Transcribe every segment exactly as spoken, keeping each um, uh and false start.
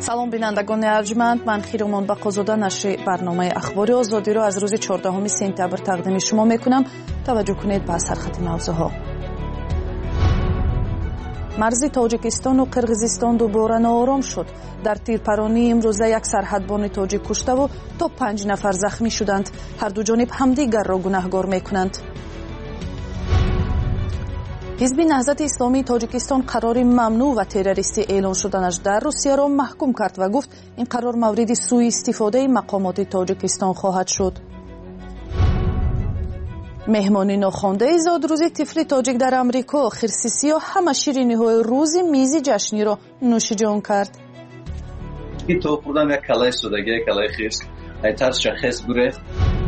салом бинандагони арҷманд, ман Хиромон Бақозода нашри барномаи ахбори озодиро аз рӯзи чордаҳуми сентябр тақдими шумо мекунам. таваҷҷӯҳ кунед ба сархати мавзӯъҳо. марзи тоҷикистону қирғизистон дубора ноором шуд. дар тирпаронии имрӯза як сарҳадбони тоҷик куштаву то панҷ нафар захмӣ шуданд. ҳарду ҷониб ҳамдигарро гунаҳгор мекунанд. ҳизби наҳзати исломии тоҷикистон қарори мамнӯъ ва террористӣ эълон шуданаш дар русияро маҳкум кард ва гуфт ин қарор мавриди сӯистифодаи мақомоти тоҷикистон хоҳад шуд. меҳмони нохондаи зодрӯзи тифли тоҷик дар амрико хирсисиё ҳама шириниҳои рӯзи мизи ҷашниро нӯшиҷон кард. то хурдам як калаи судагӣ, калаи хирс, айтарша хес гурефт.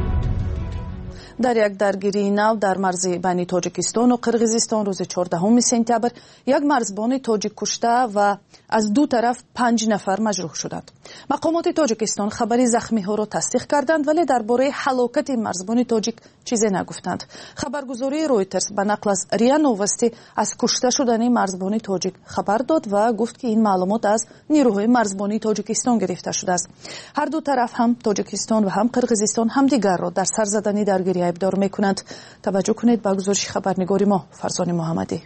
дар як даргирии нав дар марзи байни тоҷикистону қирғизистон рӯзи чордаҳуми сентябр як марзбони тоҷик кушта ва аз ду тараф панҷ нафар маҷрӯҳ шуданд. мақомоти тоҷикистон хабари захмиҳоро тасдиқ карданд, вале дар бораи ҳалокати марзбони тоҷик чизе нагуфтанд. хабаргузории Reuters ба нақл аз риа новости аз кушта шудани марзбони тоҷик хабар дод ва гуфт ки ин маълумот аз нирӯҳои марзбонии тоҷикистон гирифта шудааст. ҳарду тараф ҳам тоҷикистон ва ҳам қирғизистон ҳамдигарро дар сар задани даргирӣ айбдор мекунанд. таваҷҷӯҳ кунед ба гузориши хабарнигори мо Фарзони Муҳаммадӣ.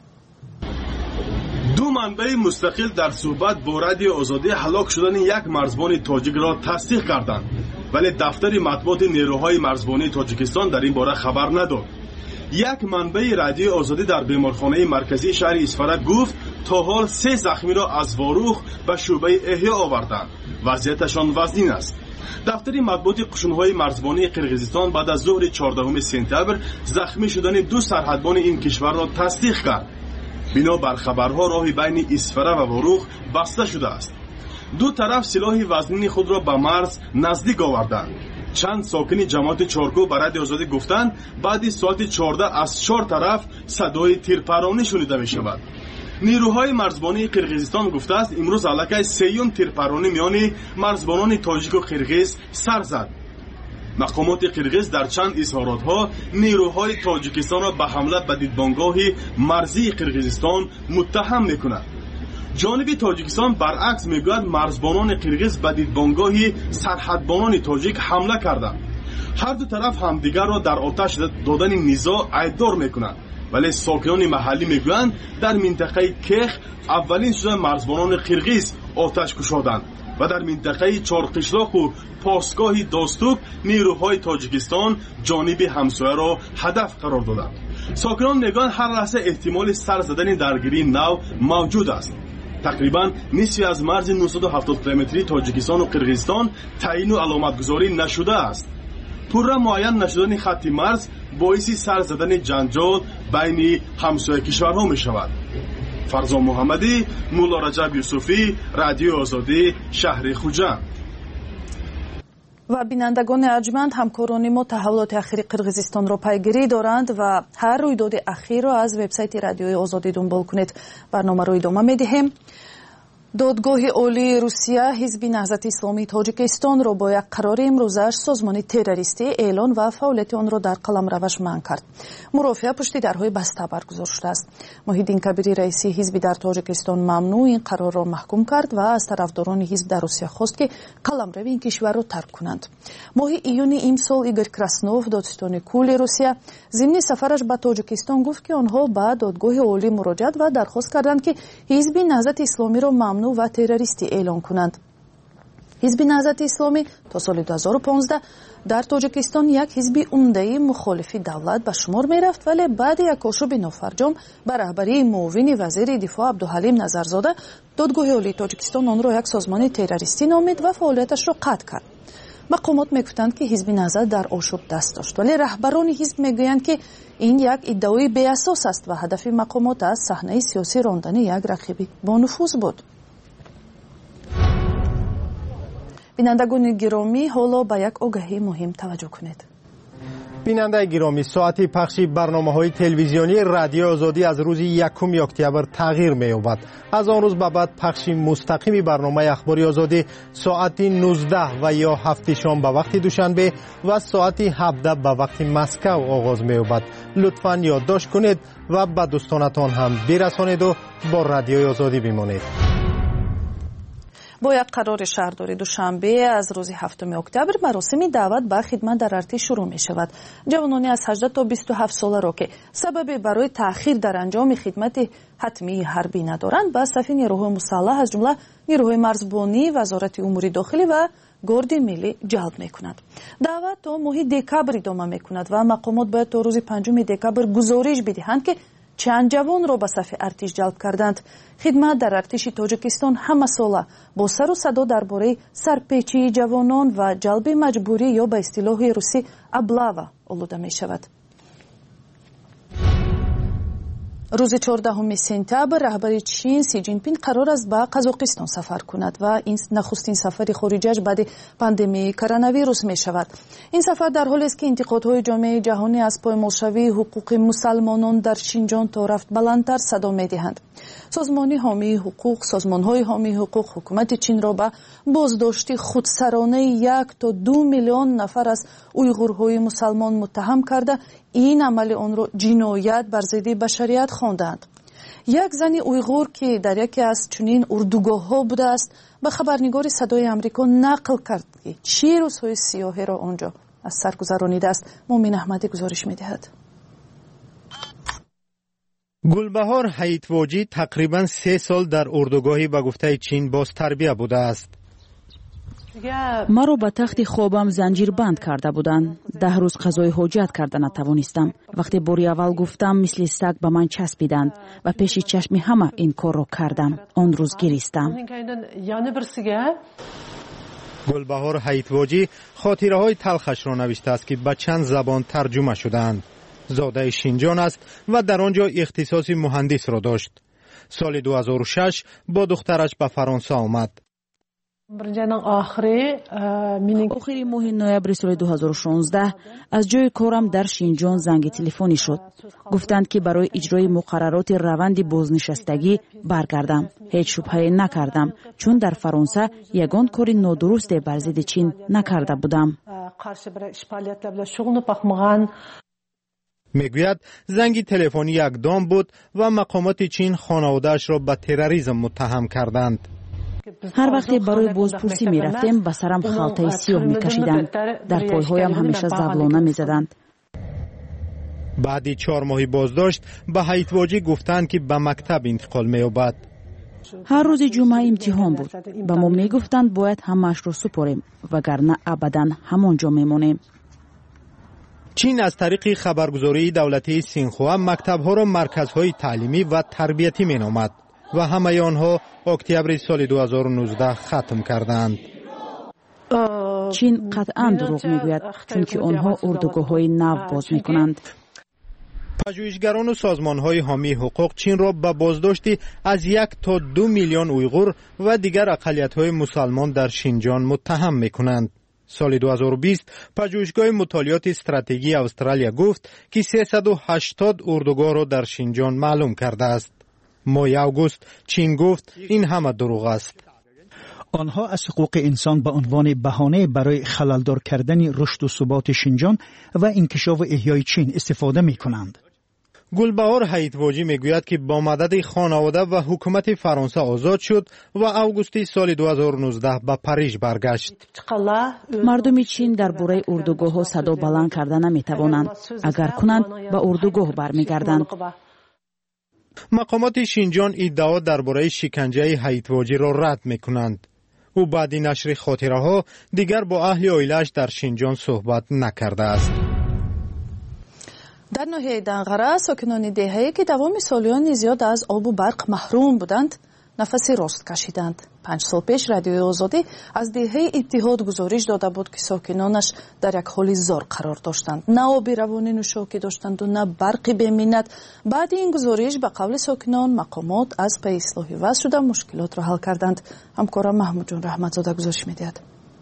ду манбаи мустақил дар суҳбат бо радио озодӣ ҳалок шудани як марзбони тоҷикро тасдиқ карданд, вале дафтари матбуоти нерӯҳои марзбонии тоҷикистон дар ин бора хабар надод. як манбаи радиои озодӣ дар беморхонаи марказии шаҳри Исфара гуфт то ҳол се захмиро аз Ворух ба шӯъбаи эҳё оварданд. вазъияташон вазнин аст. дафтари матбуоти қушунҳои марзбонии қирғизистон баъд аз зуҳри чордаҳуми сентябр захмӣ шудани ду сарҳадбони ин кишварро тасдиқ кард. бино бар хабарҳо роҳи байни Исфара ва Ворух баста шудааст. ду тараф силоҳи вазнини худро ба марз наздик оварданд. чанд сокини ҷамоати чоркӯҳ ба радиои озодӣ гуфтанд баъди соати чордаҳ аз чор тараф садои тирпаронӣ шунида мешавад. нирӯҳои марзбонии қирғизистон гуфтааст имрӯз аллакай сеюм тирпаронӣ миёни марзбонони тоҷику қирғиз сар зад. мақомоти қирғиз дар чанд изҳоротҳо нирӯҳои тоҷикистонро ба ҳамла ба дидбонгоҳи марзии қирғизистон муттаҳам мекунад. ҷониби тоҷикистон баръакс мегӯяд марзбонони қирғиз ба дидбонгоҳи сарҳадбонони тоҷик ҳамла карданд. ҳарду тараф ҳамдигарро дар оташ додани низоъ айбдор мекунанд, вале сокинони маҳаллӣ мегӯянд дар минтақаи Кех аввалин шуда марзбонони қирғиз оташ кушоданд ва дар минтақаи Чорқишлоқу посгоҳи Достук нирӯҳои тоҷикистон ҷониби ҳамсояро ҳадаф қарор доданд. сокинон мегӯянд ҳар лаҳза эҳтимоли сар задани даргирии нав мавҷуд аст. тақрибан нисфи аз марзи нӯҳсаду ҳафтод километрии тоҷикистону қирғизистон таъину аломатгузорӣ нашудааст. пурра муайян нашудани хатти марз боиси сар задани ҷанҷол байни ҳамсоя кишварҳо мешавад. Фарзон Муҳаммадӣ, Мулло Раҷаб Юсуфӣ, Радиои Озодӣ, шаҳри Хуҷанд. ва бинандагони арҷманд, ҳамкорони мо таҳаввулоти ахири қирғизистонро пайгирӣ доранд ва ҳар рӯйдоди ахирро аз вебсайти Радиои Озодӣ дунбол кунед. барномаро идома медиҳем. додгоҳи олии Русия ҳизби наҳзати исломии Тоҷикистонро бо як қарори имрӯзааш созмони террористӣ эълон ва фаъолияти онро дар қаламраваш манъ кард. мурофиа пушти дарҳои баста баргузор шудааст. Муҳиддин Кабири раиси ҳизби дар Тоҷикистон мамнӯъ ин қарорро маҳкум кард ва аз тарафдорони ҳизб дар Русия хост ки қаламрави ин кишварро тарк кунанд. моҳи июни имсол Игорь Краснов, додистони кулли Русия, зимни сафараш ба Тоҷикистон гуфт ки онҳо ба додгоҳи олӣ муроҷиат ва дархост карданд ки ҳизби наҳзати исломиро мамнӯъ ва террористӣ эълон кунанд. ҳизби наҳзати исломӣ то соли ду ҳазору понздаҳ дар Тоҷикистон як ҳизби умдаи мухолифи давлат ба шумор мерафт, вале баъди як ошӯби нофарҷом ба раҳбарии муовини вазири дифоъ Абдуҳалим Назарзода додгоҳи олии Тоҷикистон онро як созмони террористӣ номид ва фаъолияташро қатъ кард. мақомот мегуфтанд ки ҳизби наҳзат дар ошӯб даст дошт, вале раҳбарони ҳизб мегӯянд ки ин як иддаои беасос аст ва ҳадафи мақомот аз саҳнаи сиёсӣ рондани як рақиби бонуфуз буд. бинандагони гиромӣ, ҳоло ба як огаҳии муҳим таваҷҷӯҳ кунед. бинандаи гиромӣ, соати пахши барномаҳои телевизионии Радиои Озодӣ аз рӯзи якуми октябр тағйир меёбад. аз он рӯз ба баъд пахши мустақими барномаи ахбори Озодӣ соати нуздаҳ ва ё ҳафти шом ба вақти душанбе ва соати ҳабдаҳ ба вақти Маскав оғоз меёбад. лутфан ёддошт кунед ва ба дӯстонатон ҳам бирасонеду бо Радиои Озодӣ бимонед. با یک قرار شهرداری دوشنبه از روز هفتم اکتبر مراسم دعوت به خدمت در ارتش شروع می شود. جوانانی از هجده تا بیست و هفت ساله را که سبب برای تأخیر در انجام خدمت حتمی حربی ندارند به صف نیروهای مسلح از جمله نیروهای مرزبانی، وزارت امور داخلی و گارد ملی جلب می کند. دعوت تا ماه دکبر ادامه می کند و مقامات باید تا روز پنجم دکبر گزارش بدهند که چند جوان را به صف ارتش جلب کردند. خدمت در ارتش تاجیکستان همه ساله با سر و صدا درباره سرپیچی جوانان و جلب مجبوری یا به اصطلاح روسی ابلاوا آلوده می شود. روز چهاردهم سپتامبر رهبر چین سی جین پینگ قرار است به قزاقستان سفر کند و این نخستین سفر خارجیش بعد پاندمی کرونا ویروس می شود. این سفر در حالی است که انتقادهای جامعه جهانی از پایمالشوی حقوق مسلمانان در شینجان تا رفت بلندتر صدا می دهند. سازمان حامی حقوق سازمان‌های حامی حقوق حکومت چین را به بازداشت خودسرانه یک تا دو میلیون نفر از اویغورهای مسلمان متهم کرده این عمل آن را جنایت بر ضد بشریت خواندند. یک زن اویغور که در یکی از چنین اردوگاه‌ها بوده است به خبرنگار صدای آمریکا نقل کرد که چه روزهای سیاهی را آنجا از سر گذرانیده است. مومن احمدی گزارش می‌دهد. گلبهار حیطواجی تقریباً سه سال در اردوگاهی به گفته چین باز تربیه بوده است. مرا به تخت خوابم زنجیر بند کرده بودند. ده روز غذای حاجت کرده نتوانستم. وقتی باری اول گفتم مثل سگ به من چسبیدند و پیش چشم همه این کار را کردم. آن روز گریستم. گلبهار حیطواجی خاطره های تلخش را نوشته است که به چند زبان ترجمه شدند. زاده شینجان است و در آنجا اختصاص مهندس را داشت. سال دو هزار و شش با دخترش به فرانسه آمد. آخر ماه نوامبر سال دو هزار و شانزده از جای کارم در شینجان زنگ تلفنی شد. گفتند که برای اجرای مقررات روند بازنشستگی برگردم. هیچ شبهه نکردم چون در فرانسه یگان کار نادرست بر ضد چین نکرده بودم. میگوید زنگ تلفنی یک دام بود و مقامات چین خانواده‌اش را به تروریسم متهم کردند. هر وقتی برای بازپرسی می رفتیم به سرم خالطه سیاه می کشیدند. در پایهایم همیشه زولانه می زدند. بعدی چهار ماهی بازداشت به حیطواجی گفتند که به مکتب انتقال می یابد. هر روز جمعه امتحان بود. به ما می گفتند باید همه‌اش را سپاریم وگرنه ابدا همانجا می مانیم. چین از طریق خبرگزاری دولتی سینخوا مکتب‌ها را مرکزهای تعلیمی و تربیتی می‌نامد و همه آنها اکتبر سال دو هزار و نوزده ختم کردند. چین قطعاً دروغ می‌گوید چون که آنها اردوگاه‌های نو باز می‌کنند. پژوهشگران و سازمان‌های حامی حقوق چین را به بازداشتی از یک تا دو میلیون اویغور و دیگر اقلیت‌های مسلمان در شینجان متهم می‌کنند. سال دو هزار و بیست پژوهشگاه مطالعات استراتژی استرالیا گفت که سیصد و هشتاد اردوگاه را در شینجان معلوم کرده است. ماه اوگوست چین گفت این همه دروغ است. آنها از حقوق انسان به عنوان بهانه برای خللدار کردن رشد و ثبات شینجان و انکشاف و احیای چین استفاده می کنند. گلبهار حیطواجی میگوید که با مدد خانواده و حکومت فرانسه آزاد شد و اوگوست سال دو هزار و نوزده به پاریژ برگشت. مردم چین در باره اردوگاه ها صدا بلند کرده نمی توانند. اگر کنند به اردوگاه برمیگردند. مقامات شینجان ادعا درباره شکنجه حیطواجی را رد میکنند. او بعد نشر خاطره ها دیگر با اهل عائله‌اش در شینجان صحبت نکرده است. در ناحیه دنقره ساکنان دهه‌ای که دوام سالیان زیاد از آب و برق محروم بودند نفس راست کشیدند. پنج سال پیش رادیوی آزادی از دهه اتحاد گزارش داده بود که ساکنانش در یک حال زار قرار داشتند. نه آب روان نوشابه داشتند و نه برق به منت. بعد این گزارش به قول ساکنان مقامات از پی اصلاح وضع شده مشکلات را حل کردند. همکارم محمود جان رحمتزاده گزارش می‌دهد.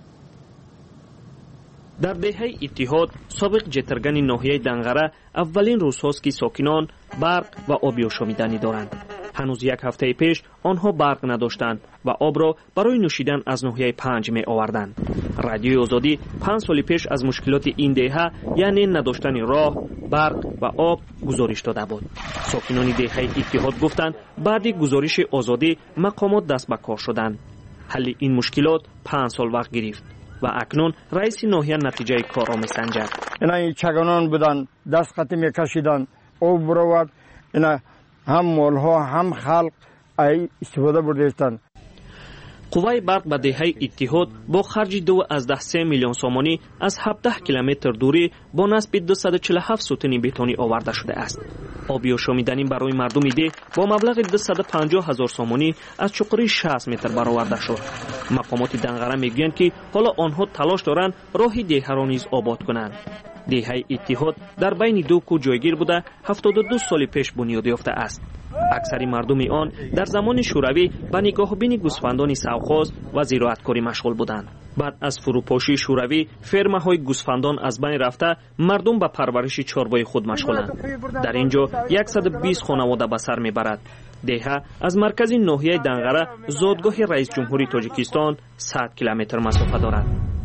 در دهه اتحاد سابق جترگن ناحیه دنقره اولین روزهاست که ساکنان برق و آبی آشامیدنی دارند. هنوز یک هفته پیش آنها برق نداشتند و آب را برای نوشیدن از ناحیه پنج می آوردند. رادیوی آزادی پنج سال پیش از مشکلات این دهه یعنی نداشتن راه، برق و آب گزارش داده بود. ساکنان دهه اتحاد گفتند بعد گزارش آزادی مقامات دست به کار شدند. حل این مشکلات پنج سال وقت گرفت و اکنون رئیس ناحیه نتیجه کار را میسنجد. اینا چگانان بودن، دست خطی میکشیدن، او برود، اینا هم مالها هم خلق ای استفاده بردهستن. قوای برق به دهه اتحاد با خرج دو از ده سه میلیون سومانی از هفده کیلومتر دوری با نصب دویست و چهل و هفت ستون بتونی آورده شده است. آبی و شامیدنی برای مردم ده با مبلغ دویست و پنجاه هزار سومانی از چقری شصت متر برآورده شد. مقامات دنغره میگویند که حالا آنها تلاش دارند راه دهه را نیز آباد کنند. دهه اتحاد در بین دو کو جایگیر بوده هفتاد و دو سال پیش بنیاد یافته است. اکثر مردم آن در زمان شوروی به نگاهبین گوسفندان سوخاز و زراعتکاری مشغول بودند. بعد از فروپاشی شوروی فرمه‌های گوسفندان از بین رفته، مردم به پرورش چارپای خود مشغولند. در اینجا صد و بیست خانواده به سر میبرد. دهه از مرکز ناحیه دنغره زادگاه رئیس جمهوری تاجیکستان صد کیلومتر مسافت دارد.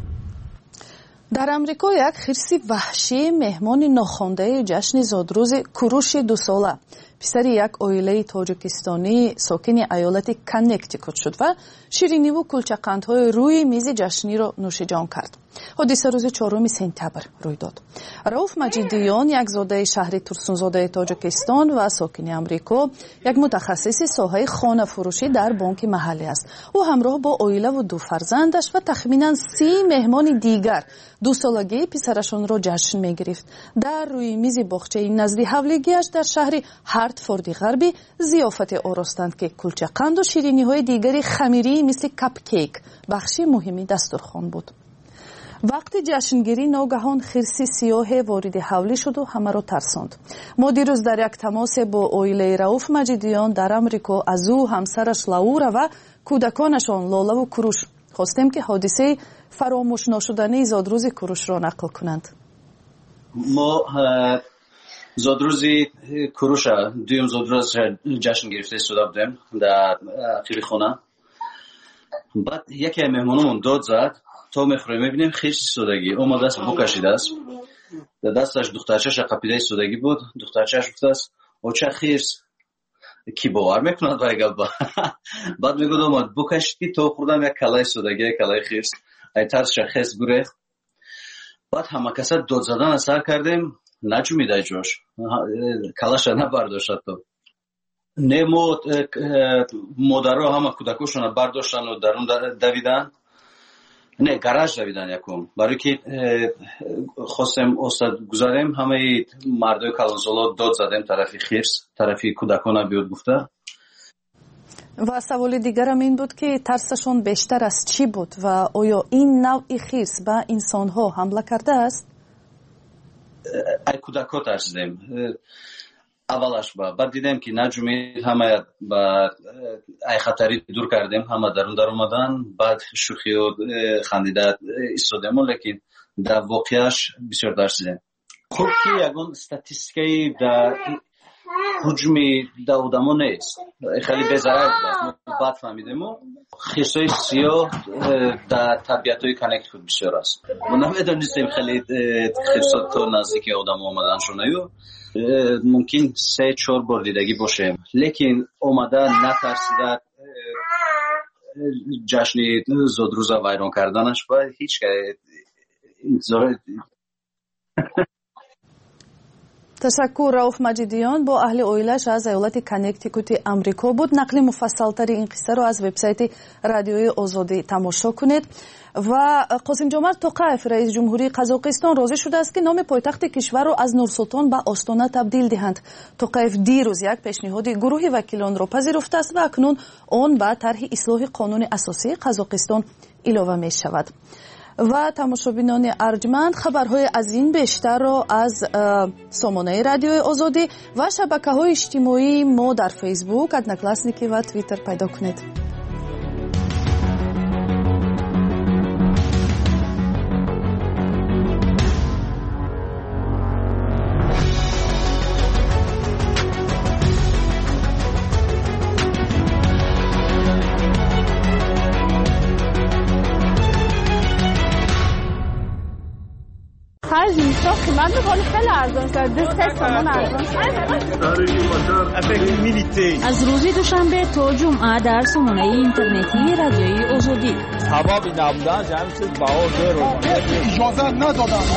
در امریکا یک خرس وحشی مهمان ناخوانده جشن زادروز کوروش دو ساله پسر یک عائله تاجیکستانی ساکن ایالت کنکتیکوت شد و شیرینی و کلچه‌قندهای روی میز جشنی را نوش جان کرد. حادثه روز چهارم سپتامبر روی داد. رؤوف مجیدیان یک زاده شهر ترسونزاده تاجیکستان و ساکن امریکا یک متخصص ساحه خانه فروشی در بانک محلی است. او همراه با عائله و دو فرزندش و تخمینا سی مهمان دیگر دو سالگی پسرشان را جشن می گرفت. در روی میز باغچه نزد حولگیش در شهر هارتفورد غربی ضیافت آراستند که کلچه‌قند و شیرینی های دیگری خمیری مثل کپ کیک بخشی مهمی دسترخوان بود. وقتی جشنگیری ناگهان خرسی سیاه وارد حولی شد و همه را ترساند. ما دیروز در یک تماس با عائله رؤوف مجیدیان در امریکا از او، همسرش لاورا و کودکانشان لاله و کوروش خواستیم که حادثه فراموش ناشدنی زادروز کوروش را نقل کنند. ما زادروزی کوروش دویم زادروز جشن گرفته شده بودیم در خیلی خونه. بعد یکی مهمانمون داد زد تا میخوریم میبینیم خیلی سودگی اومده است بو کشیده است. در دستش دخترچه‌ش قپیده سودگی بود. دخترچه‌ش گفته است او چه خیرس کی باور میکند برای گپ. بعد میگه اومد بو کشیدی تو خوردم یک کلای سودگی کلای خیرس ای ترس شخص گره. بعد همه کسا داد زدن سر کردیم نجومیده جوش کلاش نبرداشت. تو نمود مادرها همه کودکوشون برداشتن و درون دویدن. نه گراژ دویدن یکم برای که خواستم استاد گذاریم همه مردای کلانسالا داد زدیم طرفی خیرس طرفی کودکان بیاد گفته. و سوال دیگرم این بود که ترسشون بیشتر از چی بود و آیا این نوع خیرس به انسانها حمله کرده است؟ ای کودکا ترسیدیم اولش با بعد دیدیم که نجومی همه با ای خطری دور کردیم همه درون در اومدن. بعد شوخی و خندیده ایستادیم لیکن در واقعش بسیار ترسیدیم. خب که یکون استاتیستیکی در حجمی در آدمو نیست خیلی بزرگ بود. بعد فهمیدیم و خیسای سیاه در طبیعتای کنکتیکوت بسیار است. ما نمیدونستیم خیلی خیسات تو نزدیک آدم آمدن شونه‌یو ممکن سه چهار بار دیدگی باشه لیکن اومده نترسیده جشن زادروز ویران کردنش با هیچ که انتظار. تشکر. رؤوف مجیدیان با اهل عائله‌اش از ایالت کنکتیکوت امریکا بود. نقل مفصل‌تر این قصه را از وبسایت رادیوی آزادی تماشا کنید. و قاسم جمعت توقیف رئیس جمهوری قزاقستان راضی شده است که نام پایتخت کشور را از نورسلطان به آستانه تبدیل دهند. توقیف دیروز یک پیشنهاد گروه وکیلان را پذیرفته است و اکنون آن به طرح اصلاح قانون اساسی قزاقستان اضافه می شود. و تماشابینان ارجمند خبرهای از این بیشتر را از سامانه رادیوی آزادی و شبکه‌های اجتماعی ما در فیسبوک، ادناکلاسنیکی و توییتر پیدا کنید. خرج نیست. من به حال خیلی ارزان شد. دست سامان ارزان شد. از روز دوشنبه تا جمعه در سامانه اینترنتی رادیوی آزادی. حبابی نبودن جمع شد باور رو. اجازه ندادن.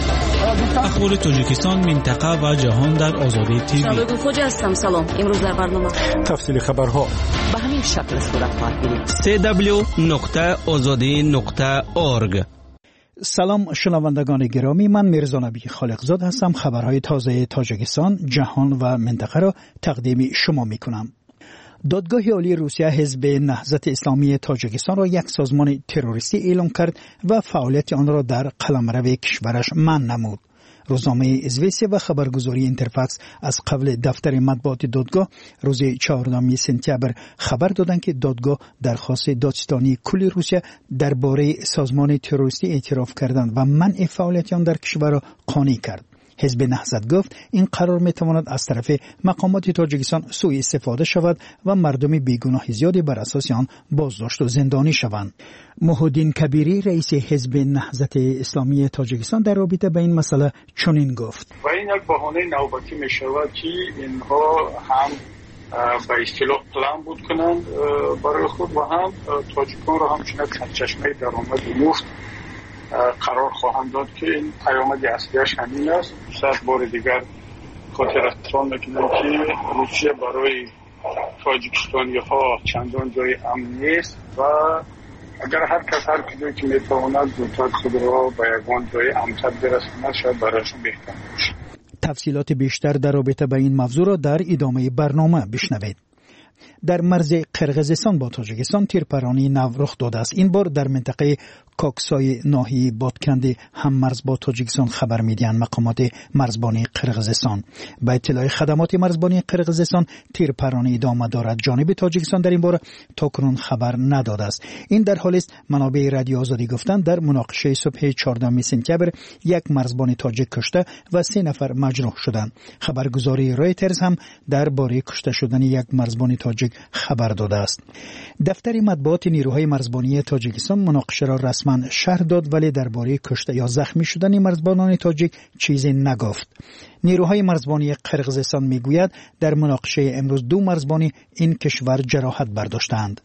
اخبار تاجیکستان، منطقه و جهان در آزادی تیوی. شبکه خوجا هستم. سلام. امروز در برنامه تفصیل خبرها به همین شکل صورت خواهد گرفت. سی دبلیو نقطه آزادی نقطه اورگ. سلام شنوندگان گرامی، من میرزا نبی خالقزاد هستم. خبرهای تازه تاجیکستان، جهان و منطقه را تقدیم شما میکنم. دادگاه عالی روسیه حزب نهضت اسلامی تاجیکستان را یک سازمان تروریستی اعلام کرد و فعالیت آن را در قلمرو کشورش منع نمود. روزنامه ازویسیا و خبرگزاری اینترفاکس از قبل دفتر مطبوعات دادگاه روز چهاردهم سپتامبر خبر دادند که دادگاه درخواست دادستانی کل روسیه درباره سازمان تروریستی اعتراف کردند و منع فعالیت آن در کشور را قانع کرد. حزب نهضت گفت این قرار میتواند از طرف مقامات تاجیکستان سوء استفاده شود و مردم بیگناه زیادی بر اساس آن بازداشت و زندانی شوند. محمدین کبیری رئیس حزب نهضت اسلامی تاجیکستان در رابطه با این مسئله چنین گفت: و این یک بهانه نوبتی میشود که اینها هم به اصطلاح پلان بود کنند برای خود و هم تاجیکان را همچنین سرچشمه درآمد مفت قرار خواهند داد که این پیامد اصلیش همین است. صد بار دیگر خاطرتان میکنم که روسیه برای تاجیکستانی ها چندان جای امن نیست و اگر هر کس هر کجایی که میتواند زودتر خود را به یگان جای امن‌تر برساند شاید برایشون بهتر باشه. تفصیلات بیشتر در رابطه با این موضوع را در ادامه برنامه بشنوید. در مرز قرقیزستان با تاجیکستان تیرپرانی نو رخ داده است. این بار در منطقه کاکسای ناحیه بادکند هم مرز با تاجیکستان خبر میدهند مقامات مرزبانی قرقیزستان. با اطلاع خدمات مرزبانی قرقیزستان تیرپرانی ادامه دارد. جانب تاجیکستان در این باره تاکنون خبر نداده است. این در حالی است منابع رادیو آزادی گفتند در مناقشه صبح چهاردهم سپتامبر یک مرزبان تاجیک کشته و سه نفر مجروح شدند. خبرگزاری رایترز هم درباره کشته شدن یک مرزبان تاجیک خبر داده است. دفتر مطبوعات نیروهای مرزبانی تاجیکستان مناقشه را رسما شرح داد ولی درباره کشته یا زخمی شدن مرزبانان تاجیک چیزی نگفت. نیروهای مرزبانی قرقیزستان میگوید در مناقشه امروز دو مرزبانی این کشور جراحت برداشتند.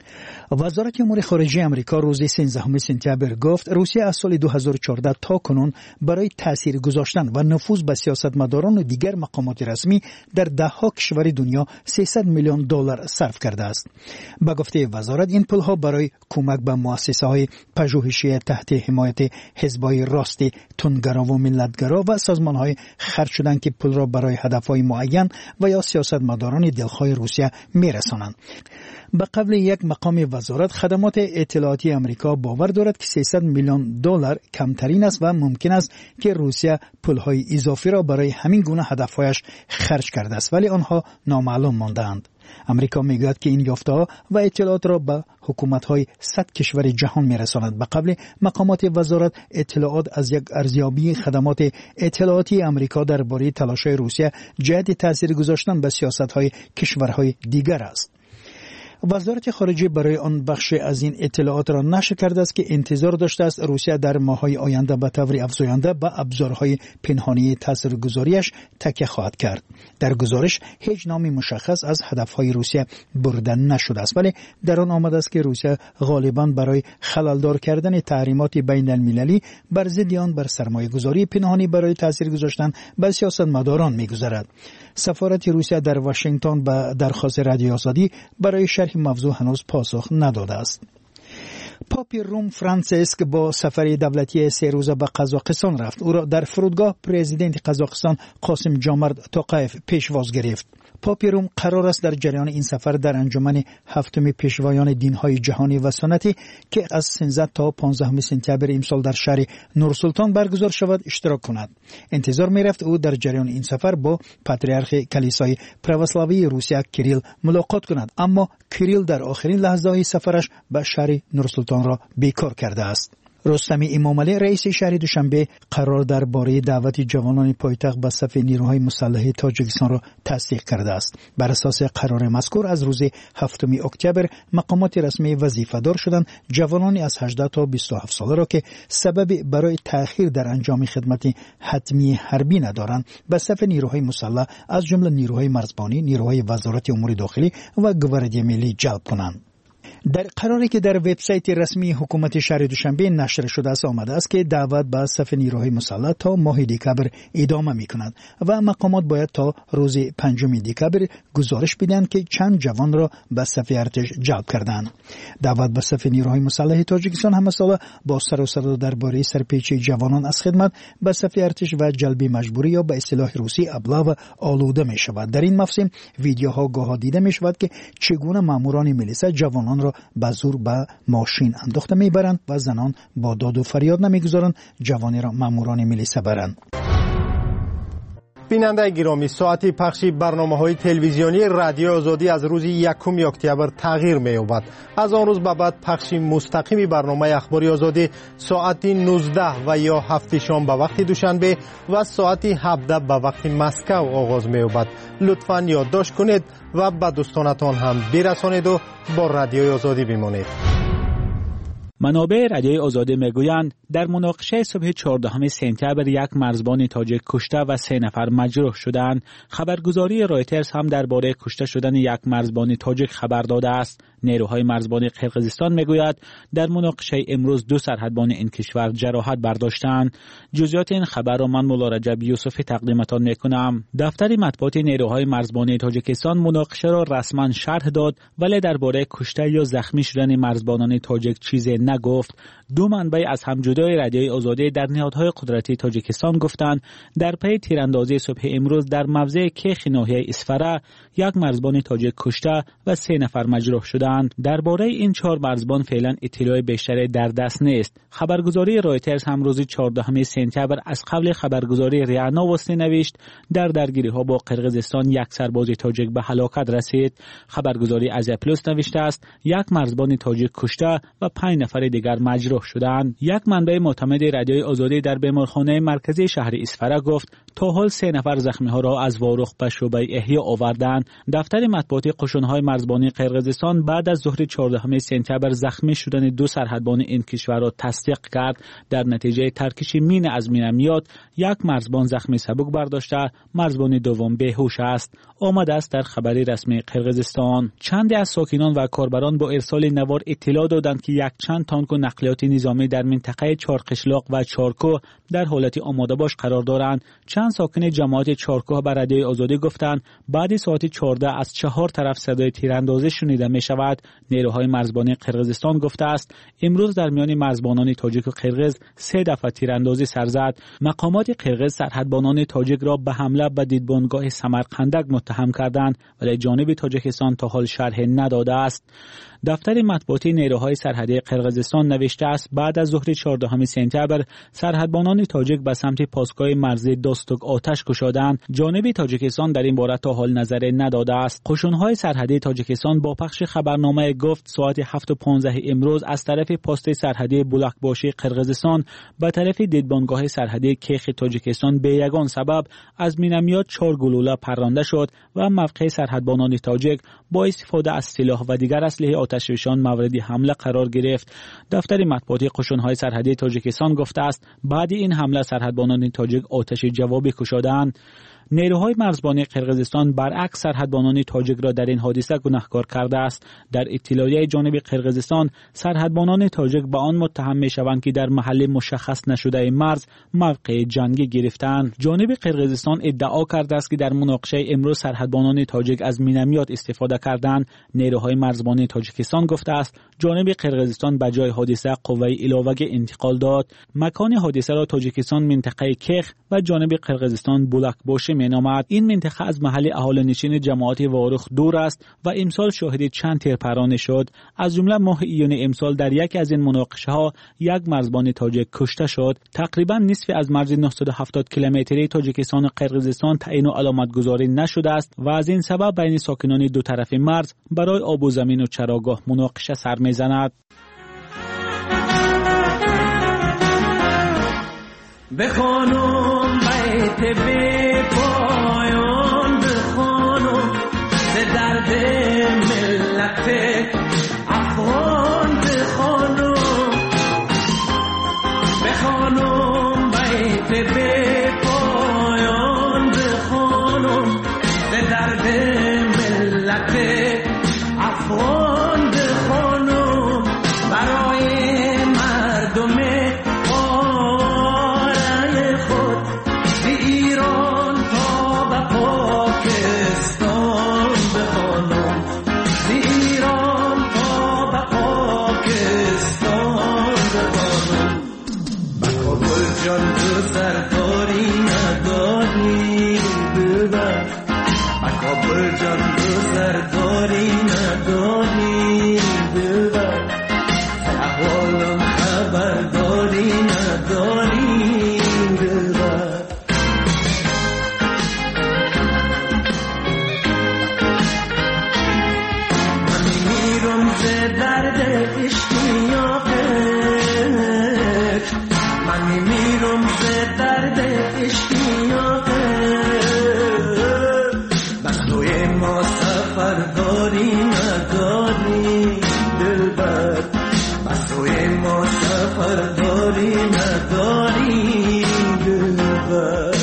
وزارت امور خارجه آمریکا روز سیزدهم سپتامبر گفت روسیه از سال دو هزار و چهارده تا کنون برای تاثیر گذاشتن و نفوذ به سیاستمداران و دیگر مقامات رسمی در ده ها کشور دنیا سیصد میلیون دلار صرف کرده است. به گفته وزارت این پولها برای کمک به مؤسسه‌های پژوهشی تحت حمایت حزب‌های راست تندگرا و ملتگرا و سازمان‌های خرج شدند که پول را برای هدف‌های معین و یا سیاستمداران دلخواه روسیه می‌رسانند. به قبل یک مقام وزارت خدمات اطلاعاتی آمریکا باور دارد که سیصد میلیون دلار کمترین است و ممکن است که روسیه پولهای اضافی را برای همین گونه هدفهایش خرج کرده است ولی آنها نامعلوم مانده‌اند. امریکا میگوید که این یافته‌ها و اطلاعات را به حکومت‌های صد کشور جهان می‌رساند. به قبل مقامات وزارت اطلاعات از یک ارزیابی خدمات اطلاعاتی آمریکا درباره تلاش‌های روسیه جهت تاثیر گذاشتن به سیاست‌های کشورهای دیگر است. وزارت خارجه برای آن بخش از این اطلاعات را نشر کرده است که انتظار داشته است روسیه در ماه‌های آینده به طور افزاینده به ابزارهای پنهانی تاثیرگذاریش تکیه خواهد کرد. در گزارش هیچ نامی مشخص از هدفهای روسیه برده نشده است ولی در آن آمده است که روسیه غالباً برای خللدار کردن تحریمات بین المللی بر ضد آن بر سرمایه‌گذاری پنهانی برای تاثیر گذاشتن بر سیاستمداران می‌گذارد. سفارت روسیه در واشنگتن به درخواست رادیو آزادی برای شرح موضوع هنوز پاسخ نداده است. پاپ روم فرانسیسک با سفر دولتی سه روزه به قزاقستان رفت. او را در فرودگاه پرزیدنت قزاقستان قاسم جامرد توقیف پیشواز گرفت. پاپ روم قرار است در جریان این سفر در انجمن هفتم پیشوایان دین‌های جهانی و سنتی که از سیزده تا پانزده سپتامبر امسال در شهر نورسلطان برگزار شود اشتراک کند. انتظار می‌رفت او در جریان این سفر با پاتریارخ کلیسای پروسلاوی روسیه کریل ملاقات کند اما کریل در آخرین لحظه‌های سفرش به شهر نورسلطان را بیکار کرده است. رستمی امامعلی رئیس شهر دوشنبه قرار درباره دعوت جوانان پایتخت به صف نیروهای مسلح تاجیکستان را تصدیق کرده است. بر اساس قرار مذکور از روز هفتم اکتبر مقامات رسمی وظیفه‌دار شدند جوانانی از هجده تا بیست و هفت ساله را که سبب برای تأخیر در انجام خدمت حتمی حربی ندارند به صف نیروهای مسلح از جمله نیروهای مرزبانی، نیروهای وزارت امور داخلی و گواردی ملی جلب کنند. در قراری که در وبسایت رسمی حکومت شهر دوشنبه نشر شده است آمده است که دعوت به صف نیروهای مسلح تا ماه دکبر ادامه می‌کند و مقامات باید تا روز پنجم دکبر گزارش بدهند که چند جوان را به صف ارتش جلب کردند. دعوت به صف نیروهای مسلح تاجیکستان همه ساله با سر و صدا درباره سرپیچی جوانان از خدمت به صف ارتش و جلبی مجبوری یا به اصطلاح روسی ابله آلوده می شود. در این مفصل ویدیوها گاه دیده می شود که چگونه ماموران میلیسا جوانان را به زور به ماشین انداخته میبرند و زنان با داد و فریاد نمیگذارند جوانی را ماموران میلیسا برند. بیننده گرامی، ساعت پخش برنامه‌های تلویزیونی رادیو آزادی از روز یکم اکتبر تغییر می‌یابد. از آن روز به بعد پخش مستقیم برنامه اخباری آزادی ساعت نوزده و یا هفت شام به وقت دوشنبه و ساعت هفده به وقت مسکو آغاز می‌یابد. لطفاً یادداشت کنید و به دوستانتان هم برسانید و با رادیو آزادی بمانید. منابع رادیوی آزادی میگویند در مناقشه صبح چهاردهم سپتامبر یک مرزبان تاجیک کشته و سه نفر مجروح شدند. خبرگزاری رایترز هم درباره کشته شدن یک مرزبان تاجیک خبر داده است. نیروهای مرزبانی قرقیزستان میگوید در مناقشه امروز دو سرحدبان این کشور جراحت برداشتند. جزئیات این خبر را من مولا رجب یوسفی تقدیمتان میکنم. دفتر مطبوعات نیروهای مرزبانی تاجیکستان مناقشه را رسما شرح داد ولی درباره کشته یا زخمی شدن مرزبانان تاجیک چیزی نگفت. دو منبع از هم جدای رادیوی آزادی در نهادهای قدرتی تاجیکستان گفتند در پی تیراندازی صبح امروز در موضع کیخ ناحیه اسفره یک مرزبان تاجیک کشته و سه نفر مجروح شدند. درباره این چهار مرزبان فعلا اطلاع بیشتری در دست نیست. خبرگزاری رایترز هم روز چهاردهم سپتامبر از قبل خبرگزاری ریانا واسطه نوشت در درگیری‌ها با قرقیزستان یک سرباز تاجیک به هلاکت رسید. خبرگزاری آزیا پلاس نوشته است یک مرزبان تاجیک کشته و پنج نفر دیگر مجروح شدند. یک منبع معتمد رادیوی آزادی در بیمارخانه مرکزی شهر اسفره گفت تا حال سه نفر زخمی‌ها را از واروخ به شعبه احیا آوردند. دفتر مطبوعاتی قشون‌های مرزبانی قرقیزستان بعد از ظهر چهاردهم سپتامبر زخمی شدن دو سرحدبان این کشور را تصدیق کرد. در نتیجه ترکش مین از مینمیات یک مرزبان زخمی سبک برداشته، مرزبان دوم بیهوش است. آمده است در خبری رسمی قرقیزستان. چند از ساکنان و کاربران با ارسال نوار اطلاع دادند که یک چند تانک و نقلیات نظامی در منطقه چارقشلاق و چارکوه در حالت آماده باش قرار دارند. چند ساکن جماعت چارکوه به رادیوی آزادی گفتند بعد ساعت چهارده از چهار طرف صدای تیراندازی شنیده می شود. نیروهای مرزبانی قرقیزستان گفته است امروز در میان مرزبانان تاجیک و قرقیز سه دفعه تیراندازی سر زد. مقامات قرقیز سرحدبانان تاجیک را به حمله به دیدبانگاه سمرقندک متهم کردند ولی جانب تاجیکستان تا حال شرح نداده است. دفتر مطبوعاتی نیروهای سرحدی قرقیزستان نوشته است بعد از ظهر چهاردهم سپتامبر سرحدبانان تاجیک به سمت پاسگاه مرزی داستوک آتش گشادند. جانب تاجیکستان در این باره تا حال نظری نداده است. قشون‌های سرحدی تاجیکستان با پخش خبرنامه گفت ساعت هفت و پانزده امروز از طرف پست سرحدی بولکباشی قرقیزستان به طرف دیدبانگاه سرحدی کیخ تاجیکستان به یگان سبب از مینمیات چهار گلوله پرانده شد و موقع سرحدبانان تاجیک با استفاده از سلاح و دیگر اسلحه آتشفشان مورد حمله قرار گرفت. دفتر مطبوعاتی قشون‌های سرحدی تاجیکستان گفته است بعد این حمله سرحدبانان تاجیک آتش جوابی کشیدند. نیروهای مرزبانی قرقیزستان برعکس سرحدبانان تاجیک را در این حادثه گناهکار کرده است. در اطلاعیه جانب قرقیزستان سرحدبانان تاجیک به آن متهم می‌شوند که در محل مشخص نشده مرز موقع جنگی گرفتند. جانب قرقیزستان ادعا کرده است که در مناقشه امروز سرحدبانان تاجیک از مینمیات استفاده کردند. نیروهای مرزبانی تاجیکستان گفته است جانب قرقیزستان به جای حادثه قوه علاوه انتقال داد. مکان حادثه را تاجیکستان منطقه کیخ و جانب قرقیزستان بولکباشی مینامد. این منطقه از محل اهالینشین جماعت واروخ دور است و امسال شاهد چند تیرپرانی شد. از جمله ماه ایون امسال در یک از این مناقشه ها یک مرزبان تاجیک کشته شد. تقریبا نصف از مرز نهصد و هفتاد کیلومتری تاجیکستان و قرقیزستان تعیین و علامت گذاری نشده است و از این سبب بین ساکنان دو طرف مرز برای آب و زمین و چراگاه مناقشه سر میزند. بخوانم بیت بی پایان بخوانم به درد ملت افغان بخوانم بخوانم بیت بی پایان بخوانم به درد ملت افغان بخوانم برای مردم آرای خود به ایران تا به پاکستان بخوانم به ایران تا به پاکستان بخوانم به کابل جان تو سرداری نداری ببر به کابل جان تو سرداری نداری ببر احوالم خبرداری نداری ببر من میرم ز درد اشتیاقت من میرم ز درد اشتیاقت بس توی ما سفرداری نداری دلبر بس توی ما سفرداری نداری دلبر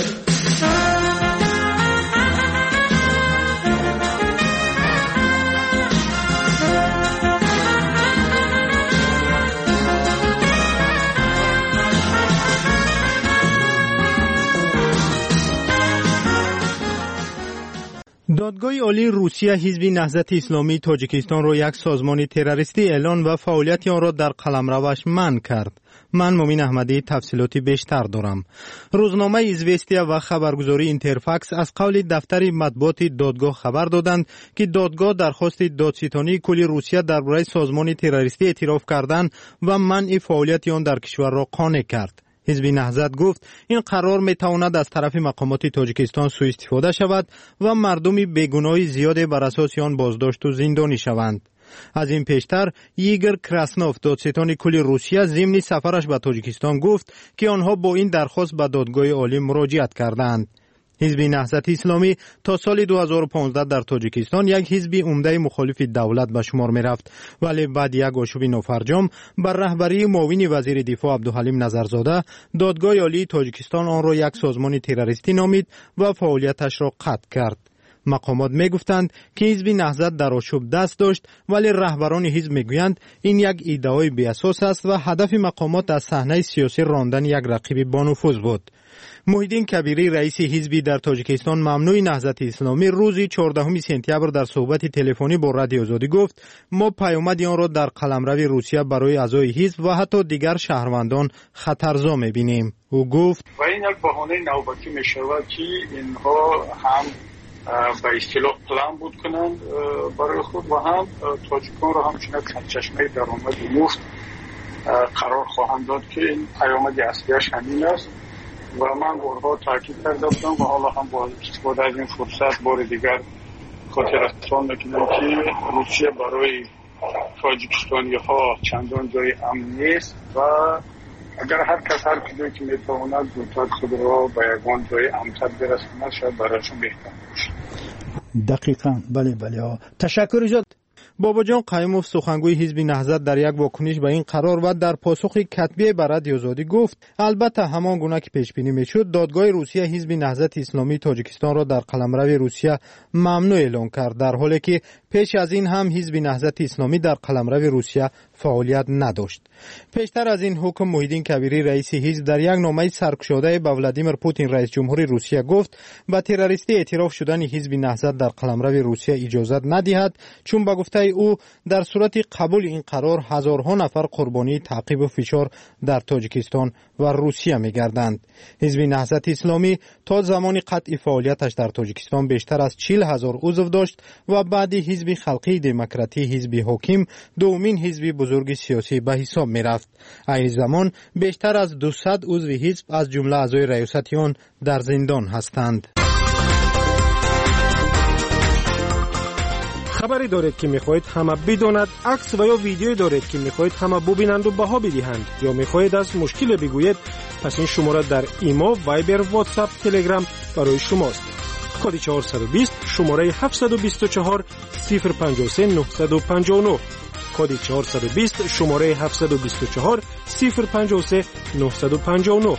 دادگاه عالی روسیه حزب نهضت اسلامی تاجیکستان را یک سازمان تروریستی اعلان و فعالیت آن را در قلمروش منع کرد. من مومین احمدی تفصیلاتی بیشتر دارم. روزنامه ایزوستیا و خبرگزاری اینترفاکس از قول دفتر مطبوعات دادگاه خبر دادند که دادگاه درخواست دادستانی کل روسیه درباره سازمان تروریستی اعتراف کردن و منع فعالیت آن در کشور را قانع کرد. حزب نهضت گفت این قرار می تواند از طرف مقامات تاجیکستان سوء استفاده شود و مردم بیگناه زیاد بر اساس آن بازداشت و زندانی شوند. از این پیشتر ایگور کراسنوف دادستان کل روسیه ضمن سفرش به تاجیکستان گفت که آنها با این درخواست به دادگاه عالی مراجعت کردند. حزب نهضت اسلامی تا سال دو هزار و پانزده در تاجیکستان یک حزب عمده مخالف دولت به شمار می رفت، ولی بعد یک آشوب نافرجام بر رهبری معاون وزیر دفاع عبدالحلیم نظرزاده دادگاه عالی تاجیکستان آن را یک سازمان تروریستی نامید و فعالیتش را قطع کرد. مقامات می گفتند که حزب نهضت در آشوب دست داشت، ولی رهبران حزب می گویند این یک ادعای بی اساس است و هدف مقامات از صحنه سیاسی راندن یک رقیب با نفوذ بود. محیدین کبیری رئیس حزبی در تاجیکستان ممنوع نهضت اسلامی روز چهاردهم سپتامبر در صحبت تلفنی با رادیو آزادی گفت ما پیامد آن را در قلمرو روسیه برای اعضای حزب و حتی دیگر شهروندان خطرزا می‌بینیم. او گفت و این یک بهانه نوبتی می‌شود که اینها هم به اصطلاح پلان بود کنند برای خود و هم تاجیکان را همچنین سرچشمه درآمد مفت قرار خواهند داد که این پیامد اصلیش همین است و من بارها تاکید کرده بودم و حالا هم با استفاده از این فرصت بار دیگر خاطراتتان میکنم که روسیه برای تاجیکستانی ها چندان جای امن نیست و اگر هر کس هر کجایی که میتواند زودتر خود را به یگان جای امن‌تر برساند شاید برایشون بهتر باشه. دقیقاً بله بله تشکر جد. بابا جان قیوموف سخنگوی حزب نهضت در یک واکنش به این قرار و در پاسخ کتبی به رادیو آزادی گفت البته همان گونه که پیش بینی میشد دادگاه روسیه حزب نهضت اسلامی تاجیکستان را در قلمرو روسیه ممنوع اعلام کرد، در حالی که پیش از این هم حزب نهضت اسلامی در قلمرو روسیه فعالیت نداشت. پیشتر از این حکم محیدین کبیری رئیس حزب در یک نامه سرکشاده به ولادیمیر پوتین رئیس جمهور روسیه گفت به تروریستی اعتراف شدن حزب نهضت در قلمرو روسیه اجازه ندهد، چون به گفته او در صورت قبول این قرار هزارها نفر قربانی تعقیب و فشار در تاجیکستان و روسیه می‌گردند. حزب نهضت اسلامی تا زمان قطع فعالیتش در تاجیکستان بیشتر از چهل هزار عضو داشت و بعد حزب خلقی دموکراتی حزب حاکم دومین حزب بزرگ سیاسی به حساب می‌رفت. این زمان بیشتر از دویست عضو حزب از جمله اعضای ریاست آن در زندان هستند. خبری دارید که میخواهید همه بداند، عکس و یا ویدیویی دارید که میخواهید همه ببینند و بها بدهند، یا میخواهید از مشکل بگویید، پس این شماره در ایمو، وایبر، واتساپ، تلگرام برای شماست. کد چهارصد و بیست شماره هفتصد و بیست و چهار صفر پنجاه و سه نهصد و پنجاه و نه. کد چهارصد و بیست شماره هفتصد و بیست و چهار صفر پنجاه و سه نهصد و پنجاه و نه.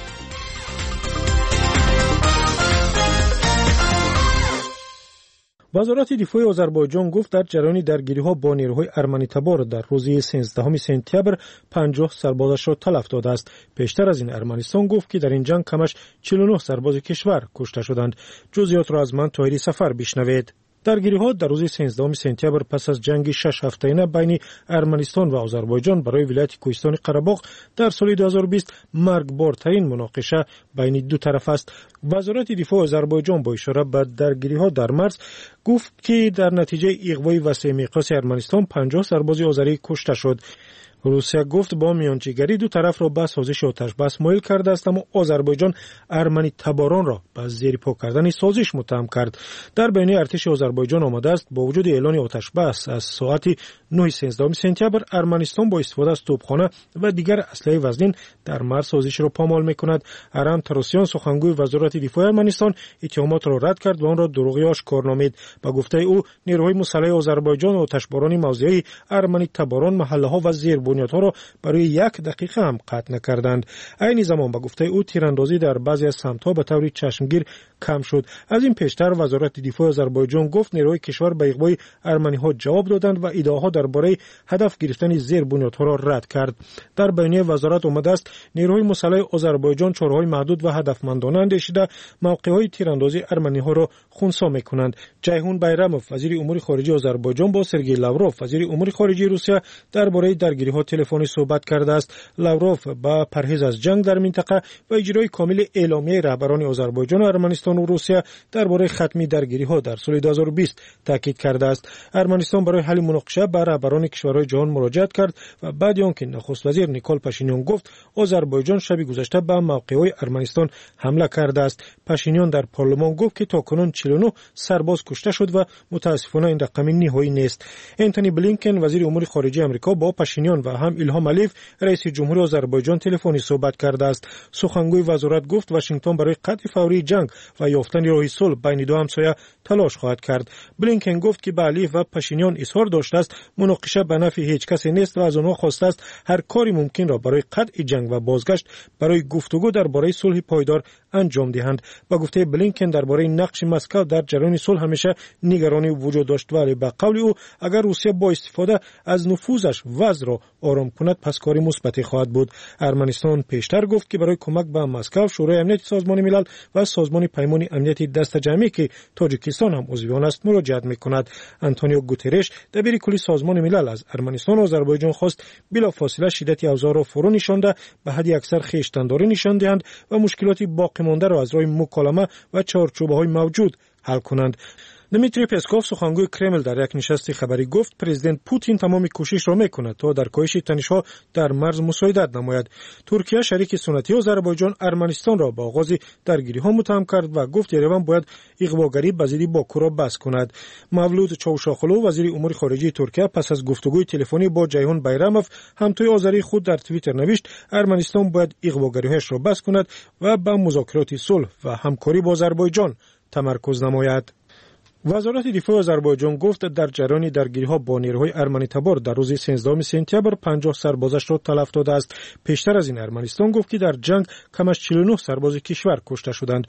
وزارت دفاع آذربایجان گفت در جریان درگیری‌ها با نیروهای ارمنی تبار در روز سیزدهم سپتامبر پنجاه سربازش را تلف داده است. پیشتر از این ارمنستان گفت که در این جنگ کمش چهل و نه سرباز کشور کشته شدند. جزئیات را از من طاهری سفر بشنوید. درگیری‌ها در روز سیزدهم سپتامبر پس از جنگ شش هفته‌ای بین ارمنستان و آذربایجان برای ولایت کوهستان قره در سال دو هزار و بیست مرگبارترین مناقشه بین دو طرف است. وزارت دفاع آذربایجان با اشاره به درگیری‌ها در مرز گفت که در نتیجه اغوای وسیع میقات ارمنستان پنجاه سرباز آذری کشته شد. روسیه گفت با میانجیگری دو طرف را به سازش آتش بس مایل کرده است، اما آذربایجان ارمنی تباران را به زیر پا کردن سازش متهم کرد. در بیانیه ارتش آذربایجان آمده است با وجود اعلان آتش بس از ساعت نه سیزدهم سپتامبر ارمنستان با استفاده از توپخانه و دیگر اسلحه وزنین در مرز سازش را پامال میکند. ارم تروسیان سخنگوی وزارت دفاع ارمنستان اتهامات را رد کرد و آن را دروغی آشکار نامید. به گفته او نیروهای مسلح آذربایجان آتشباران موضعی ارمنی تباران محله‌ها و زیر بنیادها را برای یک دقیقه هم قطع نکردند. عین زمان به گفته او تیراندازی در بعضی از سمت‌ها به طور چشمگیر کم شد. از این پیشتر وزارت دفاع آذربایجان گفت نیروهای کشور به اغوای ارمنی‌ها جواب دادند و ادعاها درباره هدف گرفتن زیر بنیادها را رد کرد. در بیانیه وزارت آمده است نیروهای مسلح آذربایجان چاره‌های محدود و هدفمندانه اندیشیده موقع‌های تیراندازی ارمنی‌ها را خنثی می‌کنند. جیهون بیراموف وزیر امور خارجه آذربایجان با سرگئی لاوروف وزیر امور خارجه روسیه درباره درگیری‌ها تلفنی صحبت کرده است. لاوروف با پرهیز از جنگ در منطقه و اجرای کامل اعلامیه رهبران آذربایجان و ارمنستان و روسیه درباره ختم درگیری‌ها در سال دو هزار و بیست تاکید کرده است. ارمنستان برای حل مناقشه به رهبران کشورهای جهان مراجعت کرد و بعد آنکه نخست وزیر نیکول پاشینیان گفت آذربایجان شب گذشته به موقع‌های ارمنستان حمله کرده است. پاشینیان در پارلمان گفت که تاکنون چهل و نه سرباز کشته شد و متاسفانه این رقم نهایی نیست. انتونی بلینکن وزیر امور خارجه آمریکا با پاشینیان و هم ایلهام علیف رئیس جمهوری آذربایجان تلفنی صحبت کرده است. سخنگوی وزارت گفت واشنگتن برای قطع فوری جنگ و یافتن راه صلح بین دو همسایه تلاش خواهد کرد. بلینکن گفت که به علیف و پاشینیان اصرار داشته است مناقشه به نفع هیچ کسی نیست و از آنها خواسته است هر کاری ممکن را برای قطع جنگ و بازگشت برای گفتگو درباره صلح پایدار انجام دهند. با گفته بلینکن درباره نقش مسکو در جریان صلح همیشه نگرانی وجود داشت، ولی به قول او اگر روسیه با استفاده از نفوذش وضع را آرام کند پس کاری مثبتی خواهد بود. ارمنستان پیشتر گفت که برای کمک به مسکو شورای امنیت سازمان ملل و سازمان پیمان امنیت دست جمعی که تاجیکستان هم عضو آن است مراجعت میکند. آنتونیو گوترش دبیر کلی سازمان ملل از ارمنستان و آذربایجان خواست بلافاصله شدت اوضاع را فرو نشانده به حد اکثر خویشتنداری نشان دهند و مشکلات باقی مانده را از راه مکالمه و چارچوب‌های موجود حل کنند. دمیتری پسکوف سخنگوی کرمل در یک نشست خبری گفت پرزیدنت پوتین تمام کوشش را میکند تا در کاهش تنش‌ها در مرز مساعدت نماید. ترکیه شریک سنتی آذربایجان ارمنستان را با آغاز درگیری‌ها متهم کرد و گفت ایران باید اغواگری به ضد باکو را بس کند. مولود چاوشاخلو وزیر امور خارجه ترکیه پس از گفتگوی تلفنی با جیهون بیراموف همتای آذری خود در توییتر نوشت ارمنستان باید اغواگری‌هاش را بس کند و به مذاکرات صلح و همکاری با آذربایجان تمرکز نماید. وزارت دفاع آذربایجان گفت در جریان درگیری‌ها با نیروهای ارمنی تبار در روز سیزدهم سپتامبر پنجاه سربازش را تلف داده است. پیشتر از این ارمنستان گفت که در جنگ کمش چهل و نه سرباز کشور کشته شدند.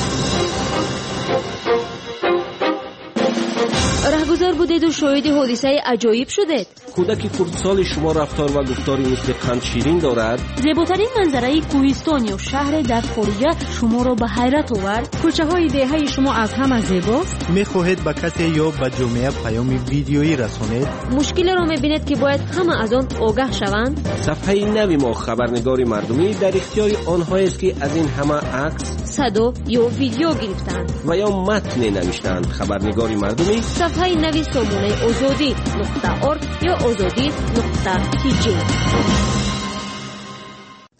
رهگذر بودید و شاهد حادثه عجایب شدید. کودک خردسال شما رفتار و گفتاری مثل قند شیرین دارد. زیباترین منظره کوهستان یا شهر در خارج شما را به حیرت آورد. کوچه های دهه شما از همه زیباست. میخواهید به کسی یا به جامعه پیام ویدیویی رسانید؟ مشکل را میبینید که باید همه از آن آگاه شوند. صفحه نوی ما خبرنگاری مردمی در اختیار آنهایی است که از این همه عکس، صدا یا ویدیو گرفتند و یا متن نوشتند. خبرنگاری مردمی صفحه نوی سامانه آزادی نقطه ارگ یا آزادی نقطه تی جی.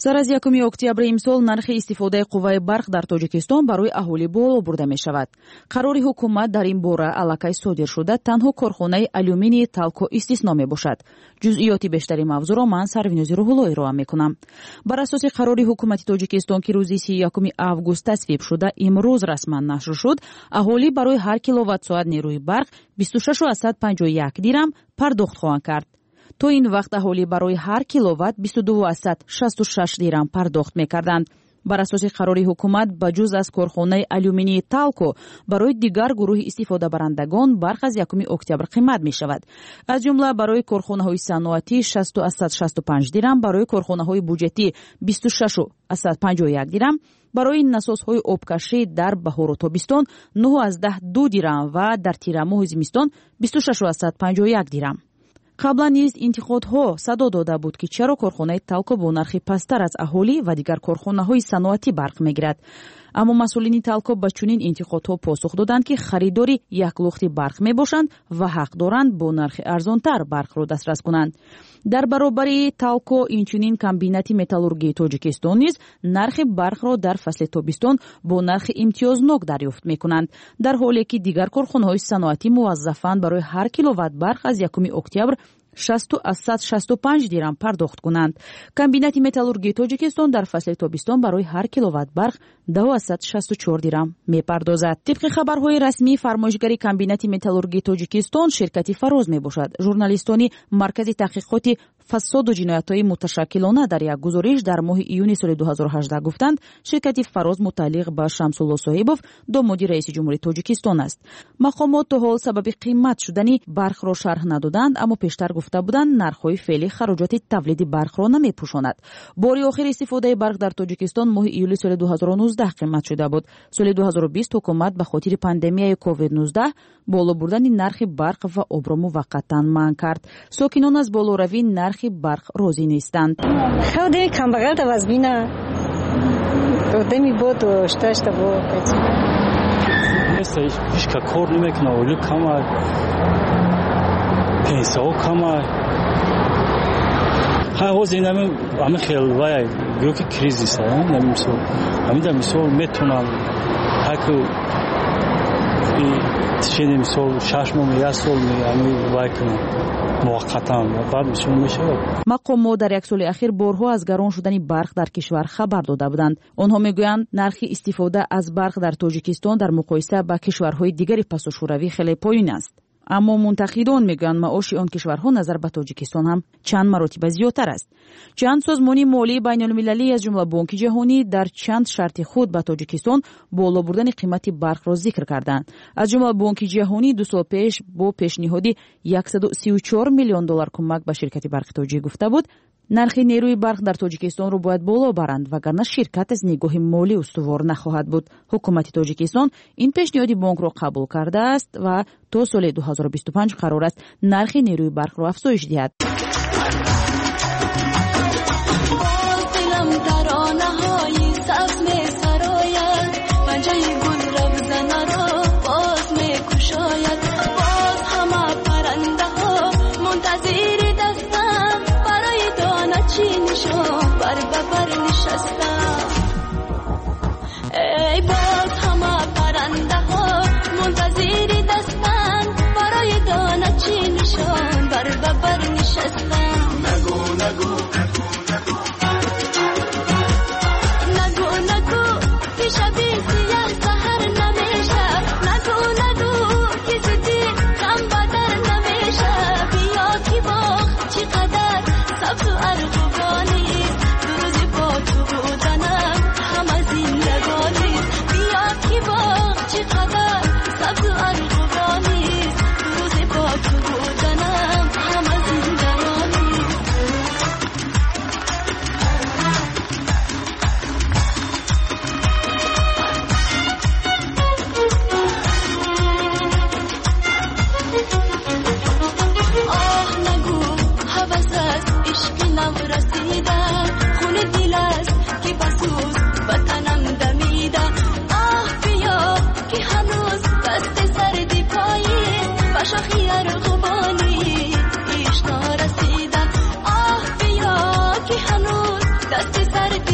сар аз якуми октябри имсол нархи истифодаи қувваи барқ дар тоҷикистон барои аҳолӣ боло бурда мешавад. қарори ҳукумат дар ин бора аллакай содир шуда танҳо корхонаи алюминии талко истисно мебошад. ҷузъиёти бештари мавзӯъро ман Сарвинӯзи Рӯҳулло ироа мекунам. бар асоси қарори ҳукумати тоҷикистон ки рӯзи си якуми август тасвиб шуда имрӯз расман нашр шуд, аҳолӣ барои ҳар киловаттсоат нерӯи барқ бисту шашу асад панҷоҳ и як дирам пардохт хоҳанд кард. то ин вақт аҳолӣ барои ҳар киловатт бисту ду асад шасту шаш дирам пардохт мекарданд. бар асоси қарори ҳукумат ба ҷуз аз корхонаи алюминии талко барои дигар гурӯҳи истифодабарандагон барқ аз якуми октябр қимат мешавад. аз ҷумла барои корхонаҳои саноатӣ шасту асад шасту панҷ дирам, барои корхонаҳои буҷетӣ бисту шашу асад панҷоҳ и як дирам, барои насосҳои обкашӣ дар баҳору тобистон нӯҳу аздаҳ ду дирам ва дар тирамоҳи зимистон бисту шашу асад панҷоҳ и як дирам. қаблан низ интиқодҳо садо дода буд ки чаро корхонаи талко бо нархи пасттар аз аҳолӣ ва дигар корхонаҳои саноатӣ барқ мегирад. аммо масъулини талко ба чунин интиқодҳо посух доданд ки харидори як лухти барқ мебошанд ва ҳақ доранд бо нархи арзонтар барқро дастрас кунанд. дар баробари талко инчунин комбинати металлургии тоҷикистон низ нархи барқро дар фасли тобистон бо нархи имтиёзнок дарёфт мекунанд, дар ҳоле ки дигар корхонаҳои саноатӣ муваззафанд барои ҳар киловатт барқ аз якуми октябр шасту асад шасту панҷ дирам пардохт кунанд. комбинати металлургии тоҷикистон дар фасли тобистон барои ҳар киловатт барқ ду асад шасту чор дирам мепардозад. тибқи хабарҳои расмии фармоишгари комбинати металлургии тоҷикистон ширкати Фароз мебошад. журналистони маркази таҳқиқоти фасоду ҷиноятҳои муташаккилона дар як гузориш дар моҳи июни соли ду ҳазору ҳаждаҳ гуфтанд, ширкати Фароз муталлиқ ба Шамсулло Соҳибов, домоди раиси ҷумҳурии Тоҷикистон аст. мақомот то ҳол сабаби қимат шудани барқро шарҳ надоданд, аммо пештар гуфта буданд нархҳои феълӣ хароҷоти тавлиди барқро намепӯшонад. бори охир истифодаи барқ дар Тоҷикистон моҳи июли соли ду ҳазору нуздаҳ қимат шуда буд. соли ду ҳазору бист ҳукумат ба хотири пандемияи ковид нуздаҳ боло бурдани нархи барқ ва обро муваққатан манъ кард. сокинон аз болоравии нархи барқ розӣ нестанд. Ходим камбагал да вазбина. Одами бод шташта бод. Места иш ка кор немекуна, ойлу кама. Пенсияо кама. ҳа ҳозир нами ами хелвай гӯки кризис а намисол. Амида мисол метунам ҳаку и тишени мисол шаш моҳ як сол ами вай кунам. мақомот дар як соли ахир борҳо аз гарон шудани барқ дар кишвар хабар дода буданд. онҳо мегӯянд нархи истифода аз барқ дар Тоҷикистон дар муқоиса ба кишварҳои дигари пасушӯравӣ хеле поён аст. аммо мунтақидон мегӯянд маоши он кишварҳо назар ба Тоҷикистон ҳам чанд маротиба зиёдтар аст. чанд созмони молии байнулмилалӣ аз ҷумла Бонки ҷаҳонӣ дар чанд шарти худ ба Тоҷикистон боло бурдани қимати барқро зикр карданд. аз ҷумла Бонки ҷаҳонӣ ду сол пеш бо пешниҳоди яксаду сию чор миллион доллар кӯмак ба ширкати барқи тоҷик гуфта буд, нархи нерӯи барқ дар Тоҷикистонро бояд боло баранд, вагарна ширкат аз нигоҳи молӣ устувор нахоҳад буд. ҳукумати Тоҷикистон ин пешниҳоди бонкро қабул кардааст ва то соли ду ҳазору бисту панҷ қарор аст нархи нерӯи барқро афзоиш диҳад. دست سر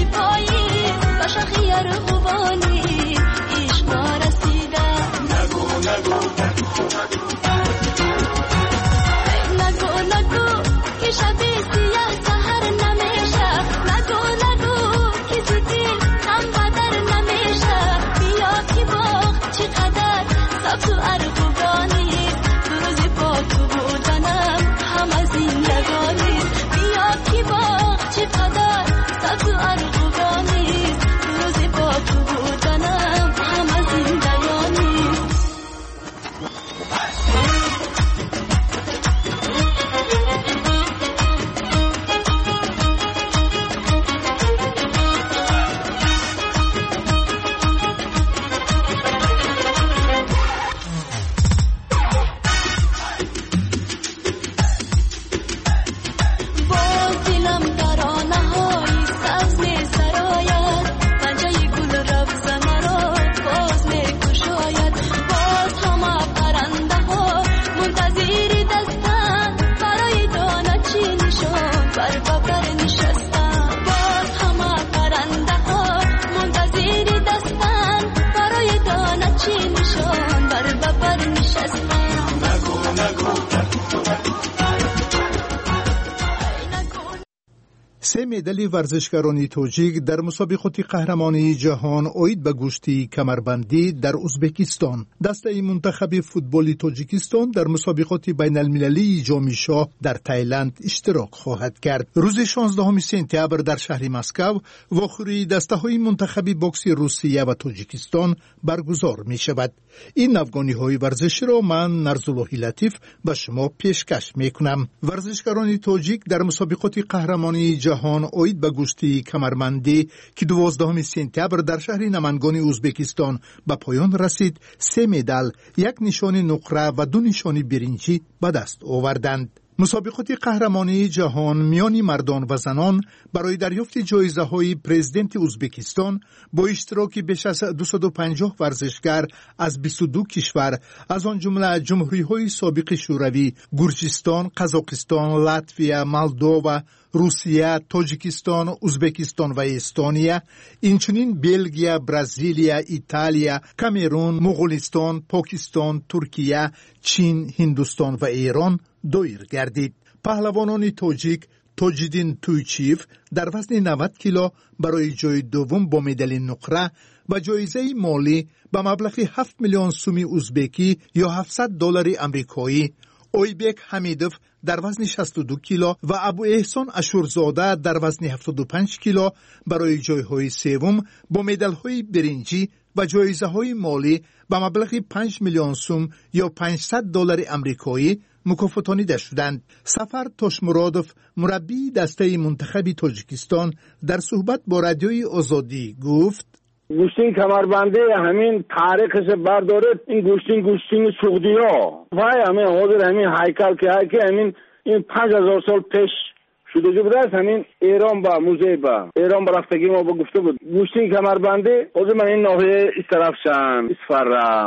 مدال ورزشکاران تاجیک در مسابقات قهرمانی جهان اوید به گشتی کمربندی در ازبکستان. دسته منتخب فوتبال تاجیکستان در مسابقات بین المللی جام شاه در تایلند اشتراک خواهد کرد. روز شانزدهم سپتامبر در شهر مسکو واخوری دسته های منتخب بوکس روسیه و تاجیکستان برگزار می شود. این افغانی های ورزشی را من نرزالله لطیف به شما پیشکش می کنم. ورزشکاران تاجیک در مسابقات قهرمانی جهان اوید به گشتی کمربندی که دوازدهم سپتامبر در شهر نمنگان ازبکستان به پایان رسید، سه مدال، یک نشان نقره و دو نشان برنجی به دست آوردند. مسابقات قهرمانی جهان میان مردان و زنان برای دریافت جایزه های پرزیدنت ازبکستان با اشتراک بیش از دویست و پنجاه ورزشکار از بیست و دو کشور از آن جمله جمهوری های سابق شوروی، گرجستان، قزاقستان، لاتویا، مولدووا، روسیه، تاجیکستان، ازبکستان و استونیا، اینچنین بلژیک، برزیلیا، ایتالیا، کامرون، مغولستان، پاکستان، ترکیه، چین، هندوستان و ایران دایر گردید. پهلوانان تاجیک تاجدین تویچیف در وزن نود کیلو برای جای دوم با مدال نقره و جایزه مالی به مبلغ هفت میلیون سوم ازبکی یا هفتصد دلار آمریکایی، اویبک حمیدوف در وزن شصت و دو کیلو و ابو احسان اشورزاده در وزن هفتاد و پنج کیلو برای جایهای سوم با مدال‌های برنجی و جایزه‌های مالی به مبلغ پنج میلیون سوم یا پانصد دلار آمریکایی مکافاتانیده شدند. سفر توشمرادوف مربی دسته منتخب تاجیکستان در صحبت با رادیوی آزادی گفت: گوشتین کمربنده همین تاریخش برداره، این گوشتین گوشتین سعودی ها وای همین حاضر همین هیکل که هیکل همین این پنج هزار سال پیش شده بوده است. همین ایران با موزه با ایران برفتگی ما با گفته بود گوشتین کمربنده حاضر من این ناحیه استرافشان، اسفرا،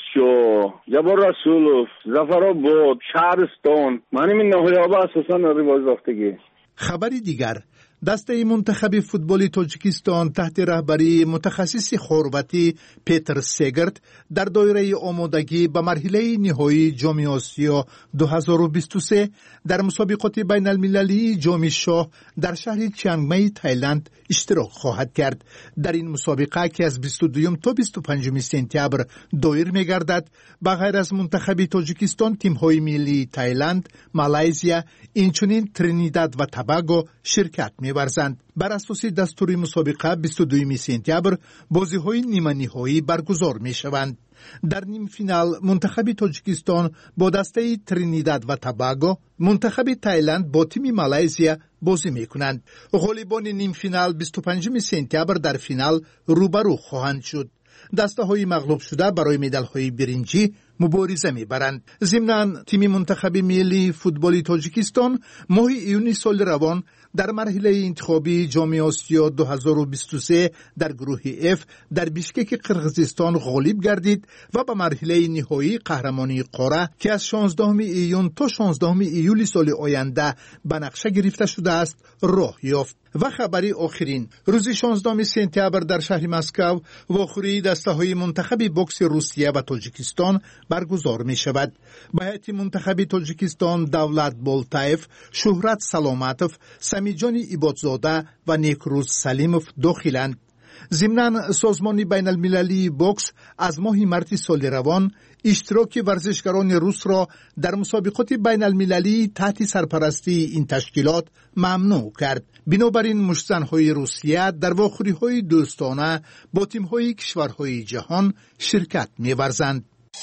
مشو، جبر رسولوف، زفرآباد، شهرستان، من این ناحیه ها با اساسا روایت رفتگی. خبری دیگر، دسته منتخب فوتبال تاجیکستان تحت رهبری متخصص خرواتی پیتر سگرت در دایره آمادگی به مرحله نهایی جام آسیا دو هزار و بیست و سه در مسابقات بین المللی جام شاه در شهر چیانگ مای تایلند اشتراک خواهد کرد. در این مسابقه که از بیست و دو تا بیست و پنج سپتامبر دایر می‌گردد، به غیر از منتخب تاجیکستان تیم‌های ملی تایلند، مالایزیا، اینچنین ترینیداد و توباگو شرکت می‌ورزند. بر اساس دستور مسابقه بیست و دو سپتامبر بازی‌های نیمه نهایی برگزار می‌شوند. در نیم فینال منتخب تاجیکستان با دسته ترینیداد و توباگو، منتخب تایلند با تیم مالایزیا بازی می‌کنند. غالبان نیم فینال بیست و پنج سپتامبر در فینال روبرو خواهند شد. دسته های مغلوب شده برای مدال های برنجی مبارزه میبرند. ضمناً تیم منتخب ملی فوتبال تاجیکستان ماه ایون سال روان در مرحله انتخابی جام آسیا دو هزار و بیست و سه در گروه اف در بیشکک قرقیزستان غالب گردید و به مرحله نهایی قهرمانی قاره که از شانزدهم ایون تا شانزدهم ایول سال آینده به نقشه گرفته شده است راه یافت. و خبری آخرین، روز شانزدهم سپتامبر در شهر مسکو واخوری دسته های منتخب بوکس روسیه و تاجیکستان برگزار می شود. به هیئت منتخب تاجیکستان دولت بولتایف، شهرت سلامتوف، سمیجان ایبادزاده و نیکروز سلیموف داخلند. ضمناً سازمان بین المللی بوکس از ماه مارس سال روان اشتراک ورزشکاران روس را در مسابقات بین المللی تحت سرپرستی این تشکیلات ممنوع کرد. بنابراین مشتزن‌های روسیه در واخوری‌های دوستانه با تیم‌های کشورهای جهان شرکت می‌ورزند.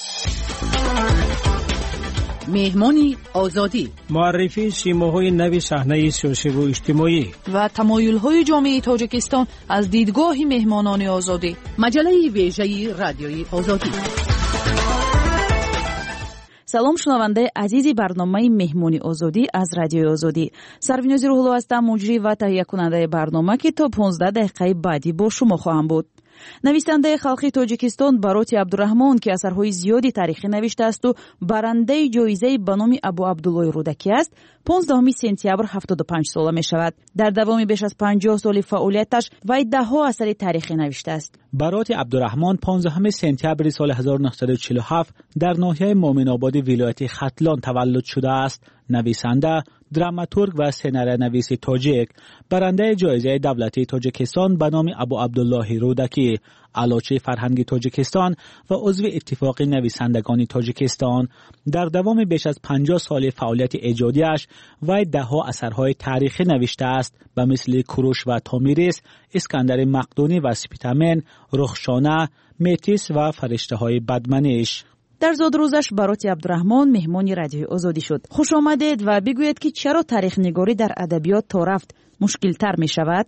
مهمانی آزادی، معرفی سیماهای نوی صحنه سیاسی و اجتماعی و تمایل‌های جامعه تاجیکستان از دیدگاه مهمانان آزادی. مجله ویژه رادیوی آزادی. سلام شنونده عزیزی برنامه مهمانی آزادی از رادیوی آزادی. سروینوزی روحلو هستم، مجری و تهیه کننده برنامه که تا پانزده دقیقه بعدی با شما خواهم بود. نویسنده خلقی تاجیکستان باروتی عبدالرحمان که اثرهای زیادی تاریخی نوشته است و برنده جایزه به نام ابو عبدالله رودکی است، پانزدهم سپتامبر هفتاد و پنج ساله می شود. در دوام بیش از پنجاه سال فعالیتش وی دهها اثر تاریخی نوشته است. باروتی عبدالرحمان پانزدهم سپتامبر سال هزار و نهصد و چهل و هفت در ناحیه مومن آباد ولایت ختلان تولد شده است. نویسنده، دراماتورگ و سناریونویس تاجیک، برنده جایزه دولتی تاجیکستان به نام ابو عبدالله رودکی، علاچه فرهنگی تاجیکستان و عضو اتفاق نویسندگان تاجیکستان، در دوام بیش از پنجاه سال فعالیت ایجادیش وی دهها اثرهای تاریخی نوشته است به مثل کوروش و تامیریس، اسکندر مقدونی و سپیتامن، رخشانه، میتیس و فرشته های بدمنش. در زادروزش باروت عبدالرحمن مهمان رادیو آزادی شد. خوش آمدید و بگویید که چرا تاریخ نگاری در ادبیات تا رفت مشکل تر می شود؟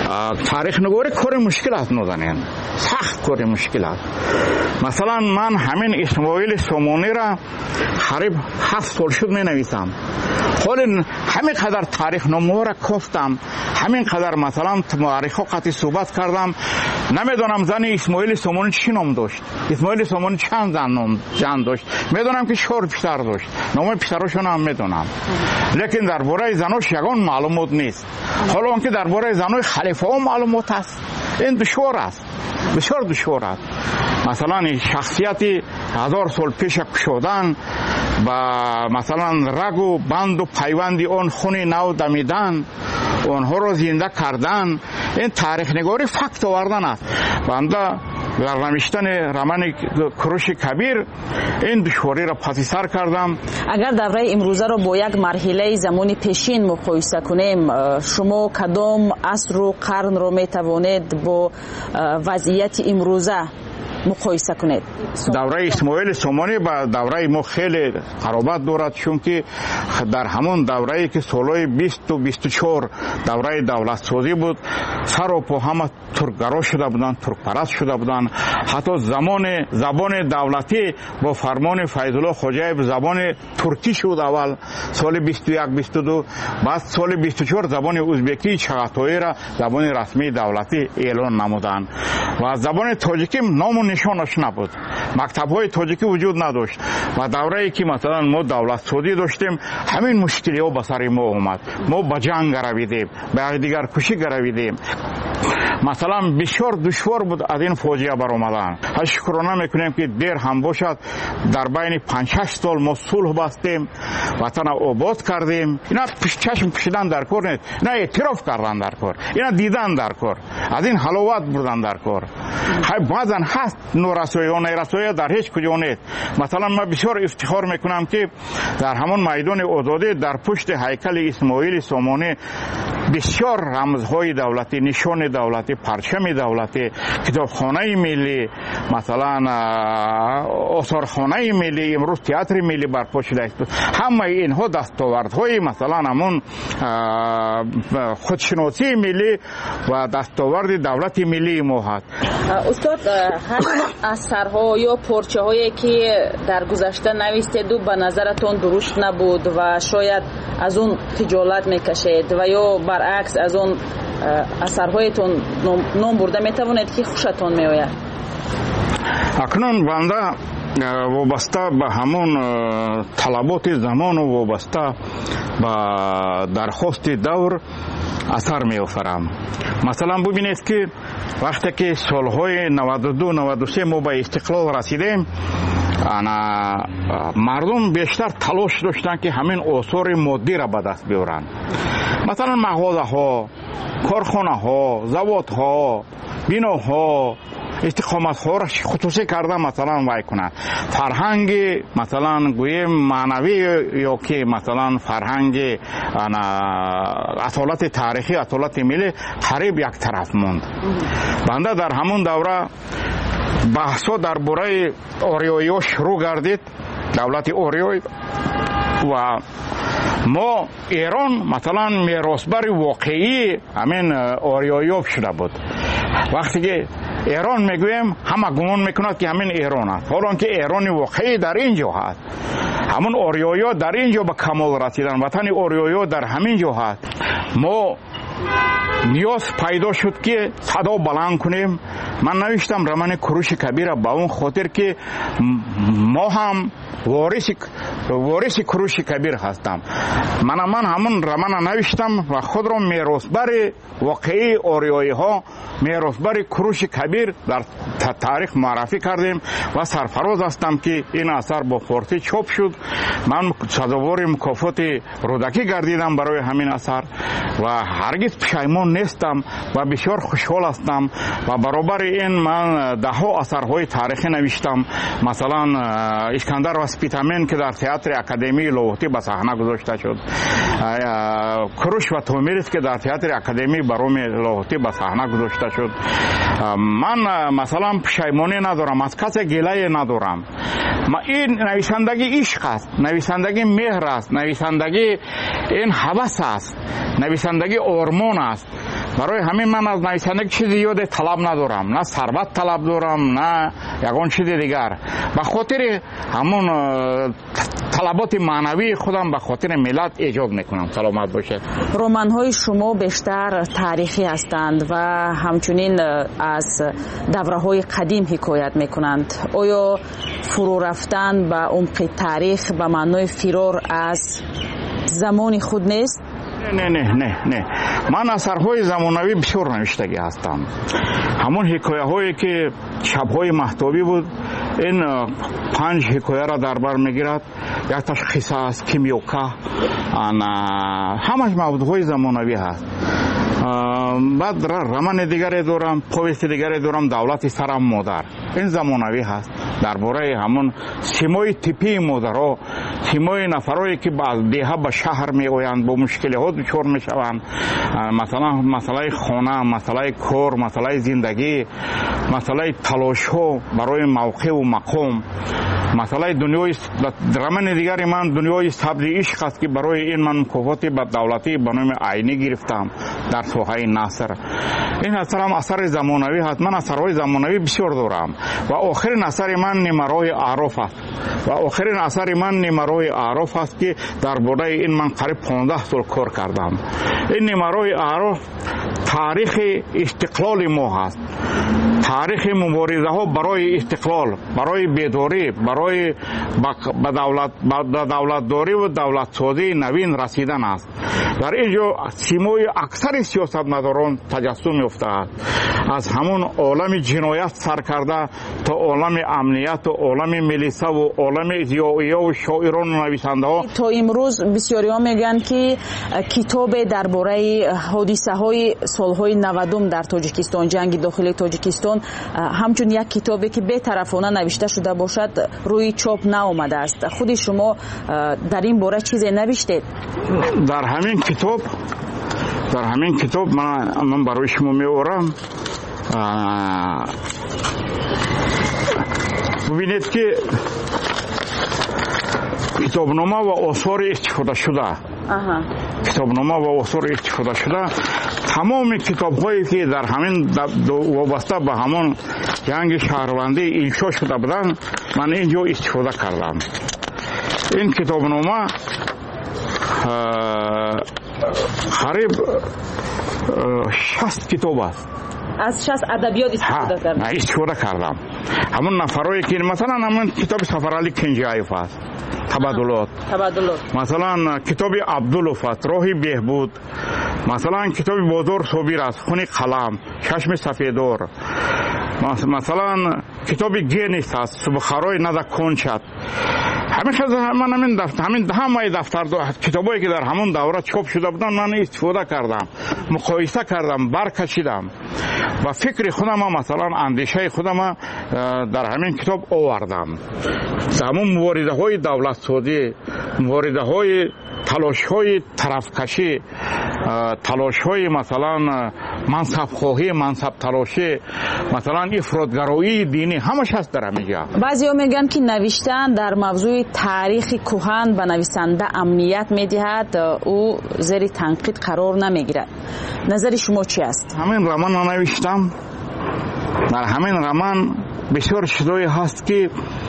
تاریخ نگاری کار مشکل است نودنین، سخت کار مشکل است. مثلا من همین اسماعیل سومونی را قریب هفت سال شد می نویسم. حالا همین قدر تاریخ نامه را گفتم، همین قدر مثلا مورخ ها قطعی صحبت کردم، نمیدونم زن اسماعیل سومونی چی نام داشت، اسماعیل سومونی چند زن نام جان داشت، میدونم که چهار پسر داشت، نام پسراشون هم میدونم، لیکن درباره زناش یگان معلومات نیست. حالا اون که درباره زنای خلیفه ها معلومات است، این دشوار است، بسیار دشوار است. مثلا شخصیتی هزار سال پیش کشودن و مثلا رگ و بند و پیوندی اون خون نو دمیدن، اونها رو زنده کردن، این تاریخ نگاری فکت آوردن است. بنده در نوشتن رمان کوروش کبیر این دشواری را پس سر کردم. اگر دوره امروزه را با یک مرحله زمانی پیشین مقایسه کنیم، شما کدام عصر و قرن را میتوانید با وضعیت امروزه مقایسه کنید؟ دوره اسماعیل سومونی با دوره ما خیلی قرابت دارد، چون که در همون دوره‌ای که سالهای بیست و بیست و چهار دوره دولت سازی بود، سر و پا همه ترکگرا شده بودند، ترک پرست شده بودند. حتی زمان زبان دولتی با فرمان فیض الله خوجایب زبان ترکی شد اول سال بیست و یک بیست و دو، بعد سال بیست و چهار زبان ازبکی چغاتایی را زبان رسمی دولتی اعلان نمودند و زبان تاجیکی نام و نشانش نبود، مکتب‌های تاجیکی وجود نداشت. و دوره‌ای که مثلا ما دولت سازی داشتیم، همین مشکل‌ها به سر ما اومد، ما به جنگ رویدیم، به دیگر کشی رویدیم. مثلا بسیار دشوار بود از این فاجعه برآمدن. شکرانه میکنیم که دیر هم باشد در بین پنج شش سال ما صلح بستیم، وطن آباد کردیم. اینا چشم پوشیدن در کار نیست، اینا اعتراف کردن در کار، اینا دیدن در کار، از این حلاوت بردن در کار. بعضا هست نورسایی و نیرسایی در هیچ کجا نیست. مثلا من بسیار افتخار میکنم که در همون میدان آزادی در پشت هیکل اسماعیل سومونی بسیار رمزهای دولتی، نشان دولتی، پرچم دولتی، کتابخانه ملی، مثلا آثارخانه ملی، امروز تئاتر ملی برپا شده است. همه اینها دستاوردهای مثلا همون خودشناسی ملی و دستاورد دولت ملی ما هست. استاد، همین اثرها یا پارچه هایی که در گذشته نوشتید و به نظرتون درست نبود و شاید از اون خجالت میکشید و یا برعکس از اون اثرهایتون نام برده میتوانید که خوشتون میآید؟ اکنون بنده وابسته به همون طلبات زمان و وابسته به درخواست دور اثر می آفرم. مثلا ببینید که وقتی که سالهای نود و دو نود و سه ما به استقلال رسیدیم، انا مردم بیشتر تلاش داشتن که همین آثار مادی را به دست بیارن. مثلا مغازه ها، کارخانه ها، زواد ها، بنا ها، استقامت ها را خصوصی کرده مثلا وای کنه. فرهنگ مثلا گویم معنوی یا که مثلا فرهنگ اصالت تاریخی، اصالت ملی قریب یک طرف موند. بنده در همون دوره بحثا درباره آریایی شروع گردید، دولت آریایی، و ما ایران مثلا میراثبر واقعی همین آریایی شده بود. وقتی که ایران میگویم همه گمان میکنند که همین ایران است، حالا که ایران واقعی در اینجا هست. همون آریایی در اینجا به کمال رسیدن، وطن آریایی در همین جا هست. ما نیاز پیدا شد که صدا بلند کنیم. من نوشتم رمان کوروش کبیر به اون خاطر که ما هم وارث وارث کوروش کبیر هستم. من من همون رمان نوشتم و خود را میراثبر واقعی آریایی ها، میراثبر کوروش کبیر در تاریخ معرفی کردیم و سرفراز هستم که این اثر با فارسی چاپ شد. من سزاوار مکافات رودکی گردیدم برای همین اثر و هرگز پشیمان نیستم و بسیار خوشحال هستم و برابر این من ده ها اثرهای تاریخی نوشتم. مثلا اسکندر و سپیتامین که در تئاتر اکادمی لاهوتی به صحنه گذاشته شد، کوروش و تومیرس که در تئاتر اکادمی بروم لاهوتی به صحنه گذاشته شد. من مثلا پشیمانی ندارم، از کسی گله ندارم. این نویسندگی عشق است، نویسندگی مهر است، نویسندگی این هوس است، نویسندگی آرمان است. برای همین من از نویسندگی چیزی یاد طلب ندارم، نه ثروت طلب دارم نه یگان چیز دیگر. به خاطر همون طلبات معنوی خودم به خاطر ملت ایجاد میکنم. سلامت باشید. رمان های شما بیشتر تاریخی هستند و همچنین از دوره های قدیم حکایت میکنند. آیا فرو رفتن به عمق تاریخ به معنای فرار از زمان خود نیست؟ نه نه نه نه من اثرهای زمانوی بسیار نوشتگی هستم. همون حکایه هایی که شبهای مهتابی بود، این پنج حکایه را در بر میگیرد. یک تاش قصه است، کیمیوکا، همش موضوعهای زمانوی هست. بعد رمان دیگری دارم، پویست دیگری دارم، دولت سرم مادر. این زمانوی هست، درباره همون سیمای تیپی مادرها، سیمای نفرایی که از دیها به شهر می آیند، با مشکل ها دچار می شوند. مثلا مسئله خانه، مسئله کار، مسئله زندگی، مسئله تلاش ها برای موقع و مقام. مسئله دنیای رمان دیگری من دنیای سبز عشق است که برای این من مکافات به دولتی به نام عینی گرفتم در ساحه نثر. این اثر هم اثر زمانوی هست. من اثرهای زمانوی بسیار دارم و آخرین اثر من نمرای اعراف است و آخرین اثر من نمرای اعراف است که درباره این من قریب پانزده سال کار کردم. این نمرای اعراف تاریخ استقلال ما هست، تاریخ مبارزه ها برای استقلال، برای بیداری، برای به دولت به دولت داری و دولت سازی نوین رسیدن است. در اینجا سیمای اکثر سیاستمداران تجسم یافته است. از همون عالم جنایت سر کرده تا عالم امنیت و عالم ملیسا و عالم ضیائیه و شاعران و نویسنده ها. تا امروز بسیاری ها میگن که کتاب درباره حادثه های سالهای نودم در تاجیکستان، جنگ داخلی تاجیکستان، همچون یک کتابی که بی‌طرفانه نوشته شده باشد روی چاپ نآمده است. خود شما در این باره چیزی نوشتید؟ در همین کتاب در همین کتاب من من برای شما می‌آورم. ببینید که کتابنامه و آثار استفاده شده، کتابنامه و آثار استفاده شده، تمام کتاب‌هایی که در همین وابسته به همون جنگ شهروندی انشا شده بودن من اینجا استفاده کردم. این کتابنامه قریب شصت کتاب است. از شصت ادبیات استفاده کردم. استفاده کردم. همون نفرایی که مثلا همون کتاب سفرعلی کنجایف است، تبادلات. تبادلات. مثلا کتاب عبداللطف است، راهی بهبود. مثلا کتاب بازار صابر است، خون قلم، چشم سفیدار. مثلا کتاب گینیس است، سبخرای نزد کنچت. همیشه من همین دفتر همین همه دفتر کتابایی که در همون دوره چاپ شده بودن من استفاده کردم، مقایسه کردم، برکشیدم و فکر خودم مثلا اندیشه خودم در همین کتاب آوردم. همون مبارزه های دولت سازی، مبارزه های تلاش های طرفکشی، تلاش های مثلا منصب خواهی، منصب تلاشی، مثلا افراطگرایی دینی، همش هست در همینجا. بعضیا میگن که نوشتن در موضوع تاریخ کهن به نویسنده امنیت میدهد، او زیر تنقید قرار نمیگیرد. نظر شما چی است؟ همین رمان نوشتم. در همین رمان بسیار چیزایی هست که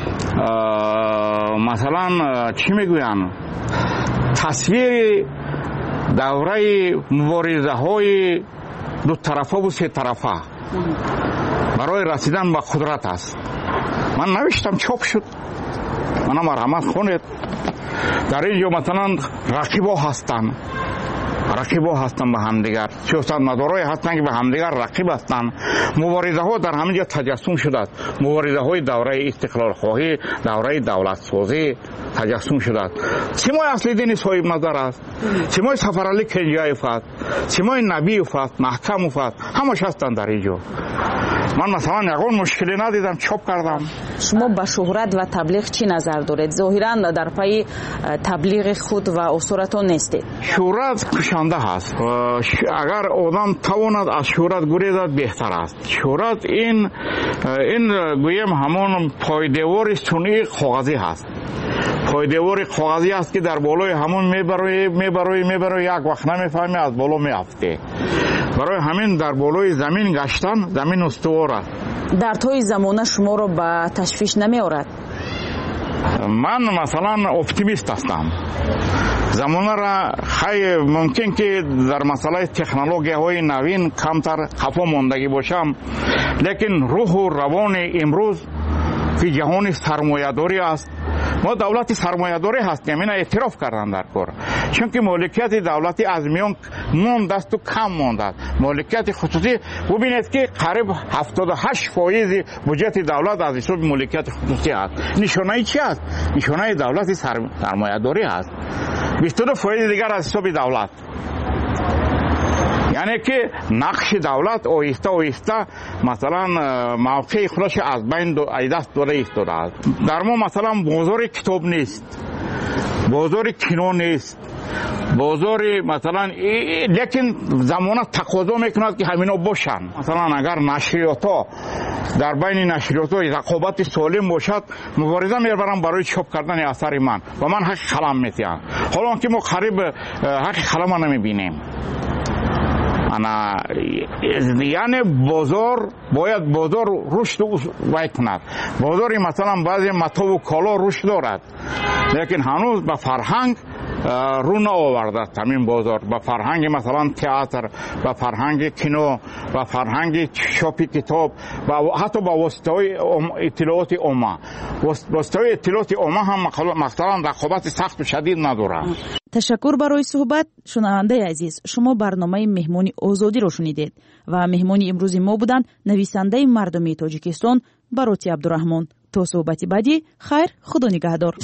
مثلا چی میگوین، تصویر دوره مبارزه های دو طرفه و سه طرفه برای رسیدن به قدرت است. من نوشتم، چاپ شد. من مرحمت خونید. در اینجا مثلا رقیبا هستند رقیبا هستند به همدیگر سیاستمدارای هستند که به همدیگر رقیب هستند. مبارزه ها در همینجا تجسم شده است. مبارزه های دوره استقلال خواهی، دوره دولت سازی تجسم شده است. چمای اصلی دین صاحب نظر است، چمای سفرعلی کنجایف است، چمای نبیف است، محکم است، همش هستند در اینجا. من مثلا یگان مشکلی ندیدم، چاپ کردم. شما با شهرت و تبلیغ چی نظر دارید؟ ظاهرا در پای تبلیغ خود و اصولتون نیستید. شهرت کشنده هست. اگر آدم تواند از شهرت گریزد بهتر است. شهرت این این گویم همون پایدیوار صنعی کاغذی هست. پایدیوار کاغذی است که در بالای همون میبروی میبروی میبروی یک وقت نمیفهمی از بالا میافته. برای همین در بالای زمین گشتن زمین استوار است. در طی زمانه شما رو به تشویش نمی آورد؟ من مثلا اپتیمیست هستم. زمانه را خیلی ممکن که در مسئله تکنولوژی های نوین کمتر خفا ماندگی باشم، لیکن روح و روان امروز که جهان سرمایه‌داری است. ما دولت سرمایه‌داری هستیم، اینا اعتراف کردن در کار. چون که مالکیت دولتی از میان مانده است و کم مانده است. مالکیت خصوصی ببینید که قریب هفتاد و هشت فایز بودجه دولت از حساب مالکیت خصوصی است. نشانه چی است؟ نشانه دولت سرمایه‌داری است. بیست و دو فایز دیگر از حساب دولت. یعنی که نقش دولت آهسته آهسته مثلا موقع خودش از بین از دست داده ایستاده است. در ما مثلا بازار کتاب نیست، بازار کینو نیست، بازار مثلا لیکن زمانه تقاضا میکند که همینا باشن. مثلا اگر نشریات ها در بین نشریات ها رقابت سالم باشد، مبارزه میبرم برای چاپ کردن اثر من و من حق قلم میتیم. حالا که ما قریب حق قلم نمیبینیم. انا یعنی بازار باید بازار رشد وای کند. بازاری مثلا بعضی متا و کالا رشد دارد، لیکن هنوز به فرهنگ رو نآورده است. همین بازار به فرهنگ مثلا تئاتر، به فرهنگ کینو، به فرهنگ چاپ کتاب و حتی با واسطه اطلاعات عامه. واسطه اطلاعات عامه هم مثلا رقابت سخت و شدید نداره. تشکر برای صحبت. شنونده عزیز، شما برنامه مهمانی آزادی رو شنیدید و مهمانی امروز ما بودند نویسنده مردمی تاجیکستان باروتی عبدالرحمن. تا صحبت بعدی، خیر، خدا نگهدار.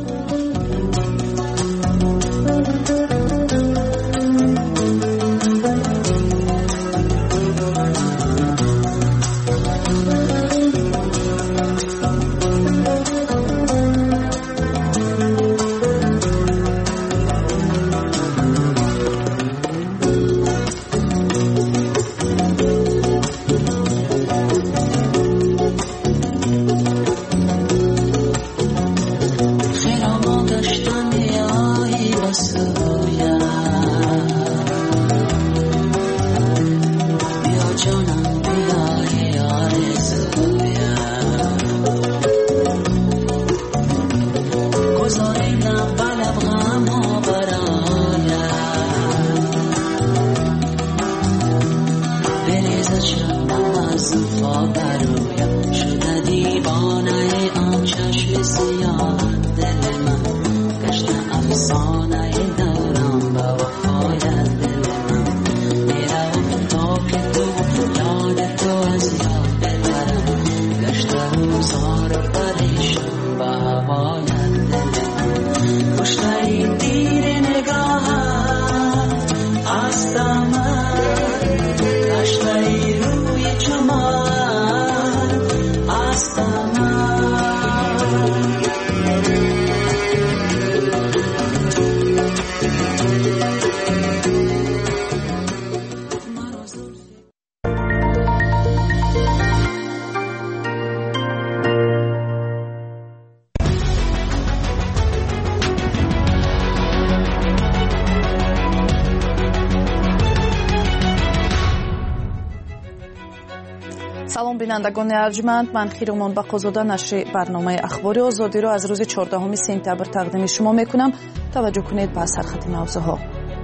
سلام بینندگان ارجمند، من خیرومان بقازاده نشر برنامه اخباری آزادی را از روز چهاردهم سپتامبر تقدیم شما میکنم. توجه کنید به سرخط موضوعها.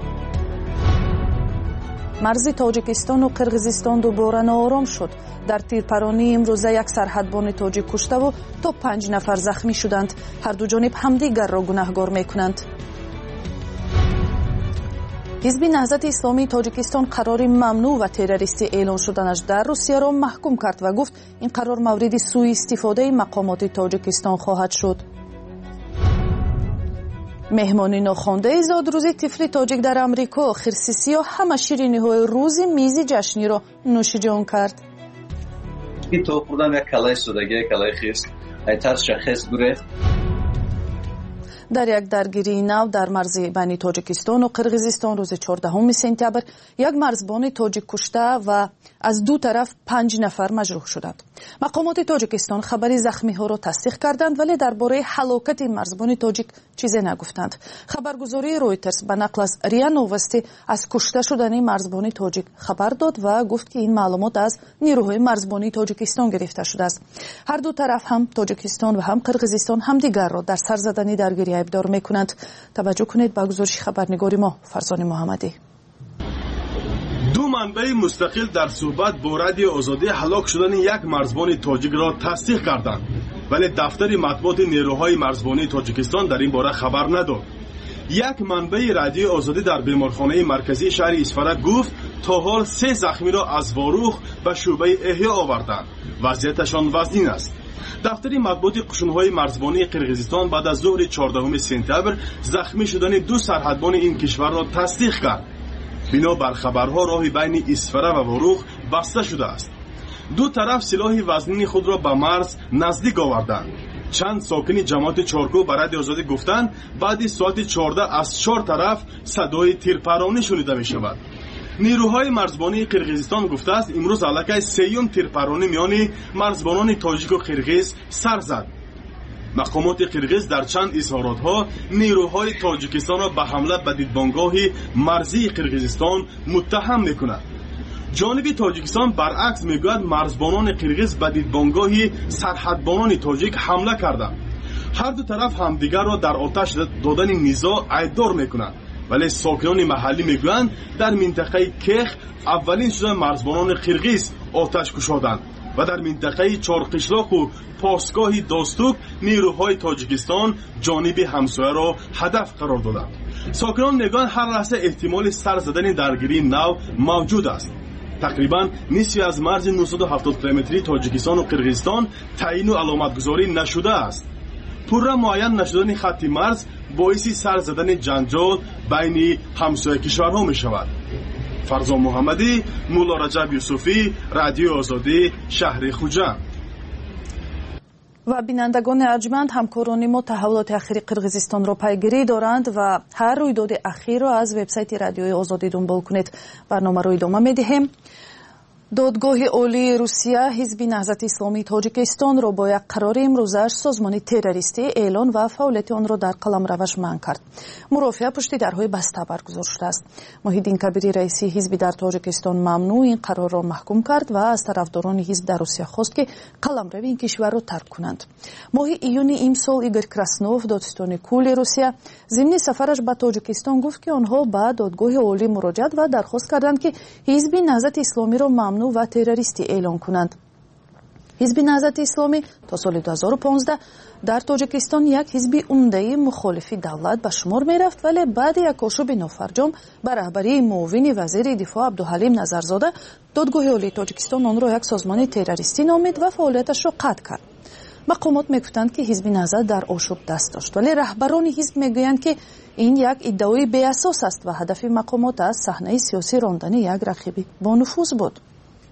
مرز تاجیکستان و قرغیزستان دوباره ناآرام شد. در تیرپرانی امروزه یک سرحدبان تاجیک کشته و تا پنج نفر زخمی شدند. هر دو جانب همدیگر را گناهکار میکنند. حزب نهضت اسلامی تاجیکستان قرار ممنوع و تروریستی اعلان شدنش در روسیه را محکوم کرد و گفت این قرار مورد سوء استفاده مقامات تاجیکستان خواهد شد. مهمانی ناخوانده زادروزی طفل تاجیک در امریکا خرسیسی و همه شیرینی‌های روزی میزی جشنی را نوش جان کرد. این تو خودم یک کلای سودگی کلای خیس ایتر شخص گرفت. در یک درگیری نو در مرز بین تاجیکستان و قرقیزستان روز چهاردهم سپتامبر یک مرزبان تاجیک کشته و از دو طرف پنج نفر مجروح شدند. مقامات تاجیکستان خبری زخمی ها را تصدیق کردند ولی درباره هلاکت مرزبان تاجیک چیزی نگفتند. خبرگزاری رویترز به نقل از ریا نووستی از کشته شدن مرزبان تاجیک خبر داد و گفت که این معلومات از نیروهای مرزبانی تاجیکستان گرفته شده است. هر دو طرف هم تاجیکستان و هم قرقیزستان همدیگر را در سر زدن درگیری ابدار میکنند. توجه کنید به گزارش خبرنگاری ما فرزان محمدی. دو منبع مستقل در صحبت با رادیو آزادی هلاک شدن یک مرزبان تاجیک را تصدیق کردند ولی دفتر مطبوعات نیروهای مرزبانی تاجیکستان در این باره خبر نداد. یک منبع رادیو آزادی در بیمارخانه مرکزی شهر اسفره گفت تا حال سه زخمی را از واروخ به شعبه احیا آوردند. وضعیتشان وزین است. دفتر مطبوعات قشون‌های مرزبانی قرقیزستان بعد از ظهر چهاردهم سپتامبر زخمی شدن دو سرحدبان این کشور را تصدیق کرد. بنا بر خبرها راه بین اسفره و واروخ بسته شده است. دو طرف سلاح وزنی خود را به مرز نزدیک آوردند. چند ساکن جماعت چارکو به رادیو آزادی گفتند بعد ساعت چهارده از چهار طرف صدای تیرپرانی شنیده می شود. نیروهای مرزبانی قرقیزستان گفته است امروز علاقه سیوم تیرپرانی میان مرزبانان تاجیک و قرقیز سر زد. مقامات قرقیز در چند اظهاراتها نیروهای تاجیکستان را به حمله به دیدبانگاه مرزی قرقیزستان متهم میکند. جانب تاجیکستان برعکس میگوید مرزبانان قرقیز به دیدبانگاه سرحدبانان تاجیک حمله کردند. هر دو طرف همدیگر را در آتش دادن نزاع ایدار میکنند ولی ساکنان محلی میگویند در منطقه کیخ اولین شده مرزبانان قرقیز آتش کشادند و در منطقه چارقشلاق و پاسگاه داستوک نیروهای تاجیکستان جانب همسایه را هدف قرار دادند. ساکنان میگویند هر لحظه احتمال سر زدن درگیری نو موجود است. تقریبا نصف از مرز نهصد و هفتاد کیلومتری تاجیکستان و قرقیزستان تعیین و علامتگذاری نشده است. پورا معین نشدن خط مرز باعث سر زدن جنجال بین همسایه کشورها می شود. فرزان محمدی، مولا رجب یوسفی، رادیو آزادی، شهر خوجند. و بینندگان ارجمند همکاران ما تحولات اخیر قرقیزستان را پیگیری دارند و هر رویداد اخیر را از وبسایت رادیوی آزادی دنبال کنید. برنامه را ادامه می‌دهیم. دادگاه عالی روسیه حزب نهضت اسلامی تاجیکستان را با یک قرار امروزش سازمان تروریستی اعلان و فعالیت آن را در قلمروش منع کرد. مرافعه پشت درهای بسته برگزار شده است. محیدین کبیری رئیسی حزب در تاجیکستان ممنوع این قرار را محکوم کرد و از طرفداران حزب در روسیه خواست که قلمرو این کشور را ترک کنند. ماه ایون امسال ایگور کراسنوف دادستان کل روسیه ضمن سفرش به تاجیکستان گفت که آنها به دادگاه عالی مراجعه و درخواست کردند که حزب نهضت اسلامی را ممنوع و تروریستی اعلان کنند. حزب نهضت اسلامی تا سال دو هزار و پانزده در تاجیکستان یک حزب عمده مخالف دولت به شمار می رفت ولی بعد یک آشوب نافرجام به رهبری معاون وزیر دفاع عبدالحلیم نظرزاده دادگاه عالی تاجیکستان آن را یک سازمان تروریستی نامید و فعالیتش را قطع کرد. مقامات میگفتند که حزب نهضت در آشوب دست داشت ولی رهبران حزب میگویند که این یک ادعای بی اساس است و هدف مقامات از صحنه سیاسی راندن یک رقیب با نفوذ بود.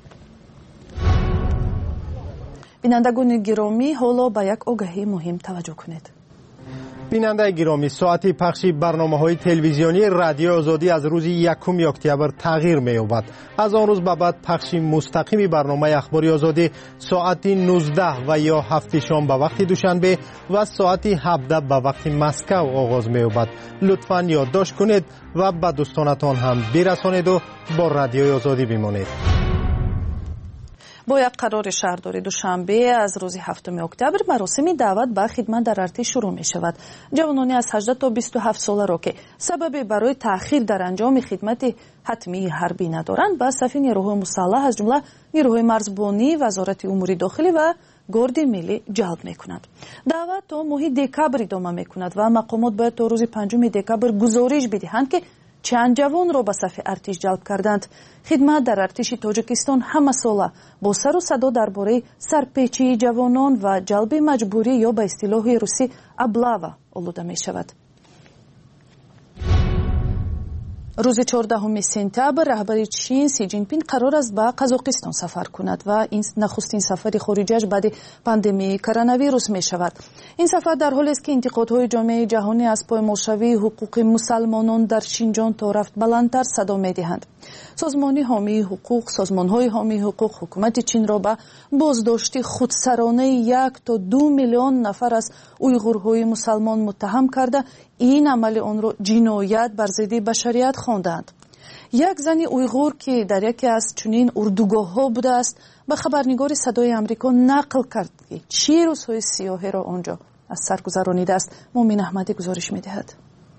بینندگان گرامی حالا به یک آگهی مهم توجه کنید. بیننده گرامی ساعت پخش برنامه‌های تلویزیونی رادیو آزادی از روز یکم اکتبر تغییر می‌یابد. از آن روز به بعد پخش مستقیم برنامه اخباری آزادی ساعت نوزده و یا هفت شام به وقت دوشنبه و ساعت هفده به وقت مسکو آغاز می‌یابد. لطفاً یادداشت کنید و به دوستانتان هم برسانید و با رادیو آزادی بمانید. با یک قرار شهرداری دوشنبه از روز هفتم اکتبر مراسم دعوت به خدمت در ارتش شروع می شود. جوانانی از هجده تا بیست و هفت ساله را که سبب برای تأخیر در انجام خدمت حتمی حربی ندارند به صف نیروهای مسلح از جمله نیروهای مرزبانی، وزارت امور داخلی و گارد ملی جلب می کند. دعوت تا ماه دکبر ادامه می کند و مقامات باید تا روز پنجم دکبر گزارش بدهند که چند جوان را به صف ارتش جلب کردند. خدمت در ارتش تاجیکستان همه ساله با سر و صدا درباره سرپیچی جوانان و جلب مجبوری یا به اصطلاح روسی ابلاوا آلوده می شود. روز چهاردهم سپتامبر رهبر چین سی جین پینگ قرار است به قزاقستان سفر کند و این نخستین سفر خارجیش بعد پاندمی کرونا ویروس می شود. این سفر در حالی است که انتقادهای جامعه جهانی از پایمالشوی حقوق مسلمانان در شینجان تا رفت بلندتر صدا می دهند. سازمان حامی حقوق سازمان‌های حامی حقوق حکومت چین را به بازداشت خودسرانه یک تا دو میلیون نفر از اویغورهای مسلمان متهم کرده این عمل آن را جنایت بر ضد بشریت خواندند. یک زن اویغور که در یکی از چنین اردوگاه‌ها بوده است به خبرنگار صدای آمریکا نقل کرد که چه روزهای سیاهی را آنجا از سر گذرانیده است. مومن احمدی گزارش می‌دهد.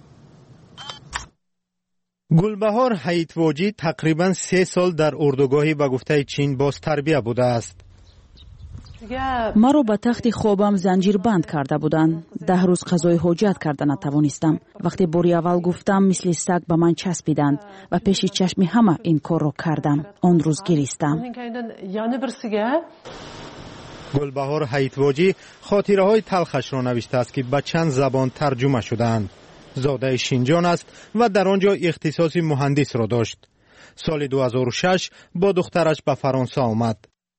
گلبهار حیطواجی تقریباً سه سال در اردوگاهی به گفته چین باز تربیه بوده است. مرا به تخت خوابم زنجیر بند کرده بودند. ده روز غذای حاجت کرده نتوانستم. وقتی باری اول گفتم مثل سگ به من چسبیدند و پیش چشم همه این کار را کردم. آن روز گریستم. گلبهار حیطواجی خاطره های تلخش را نوشته است که به چند زبان ترجمه شدند. زاده شینجان است و در آنجا اختصاص مهندس را داشت. سال دو هزار و شش با دخترش به فرانسه آمد.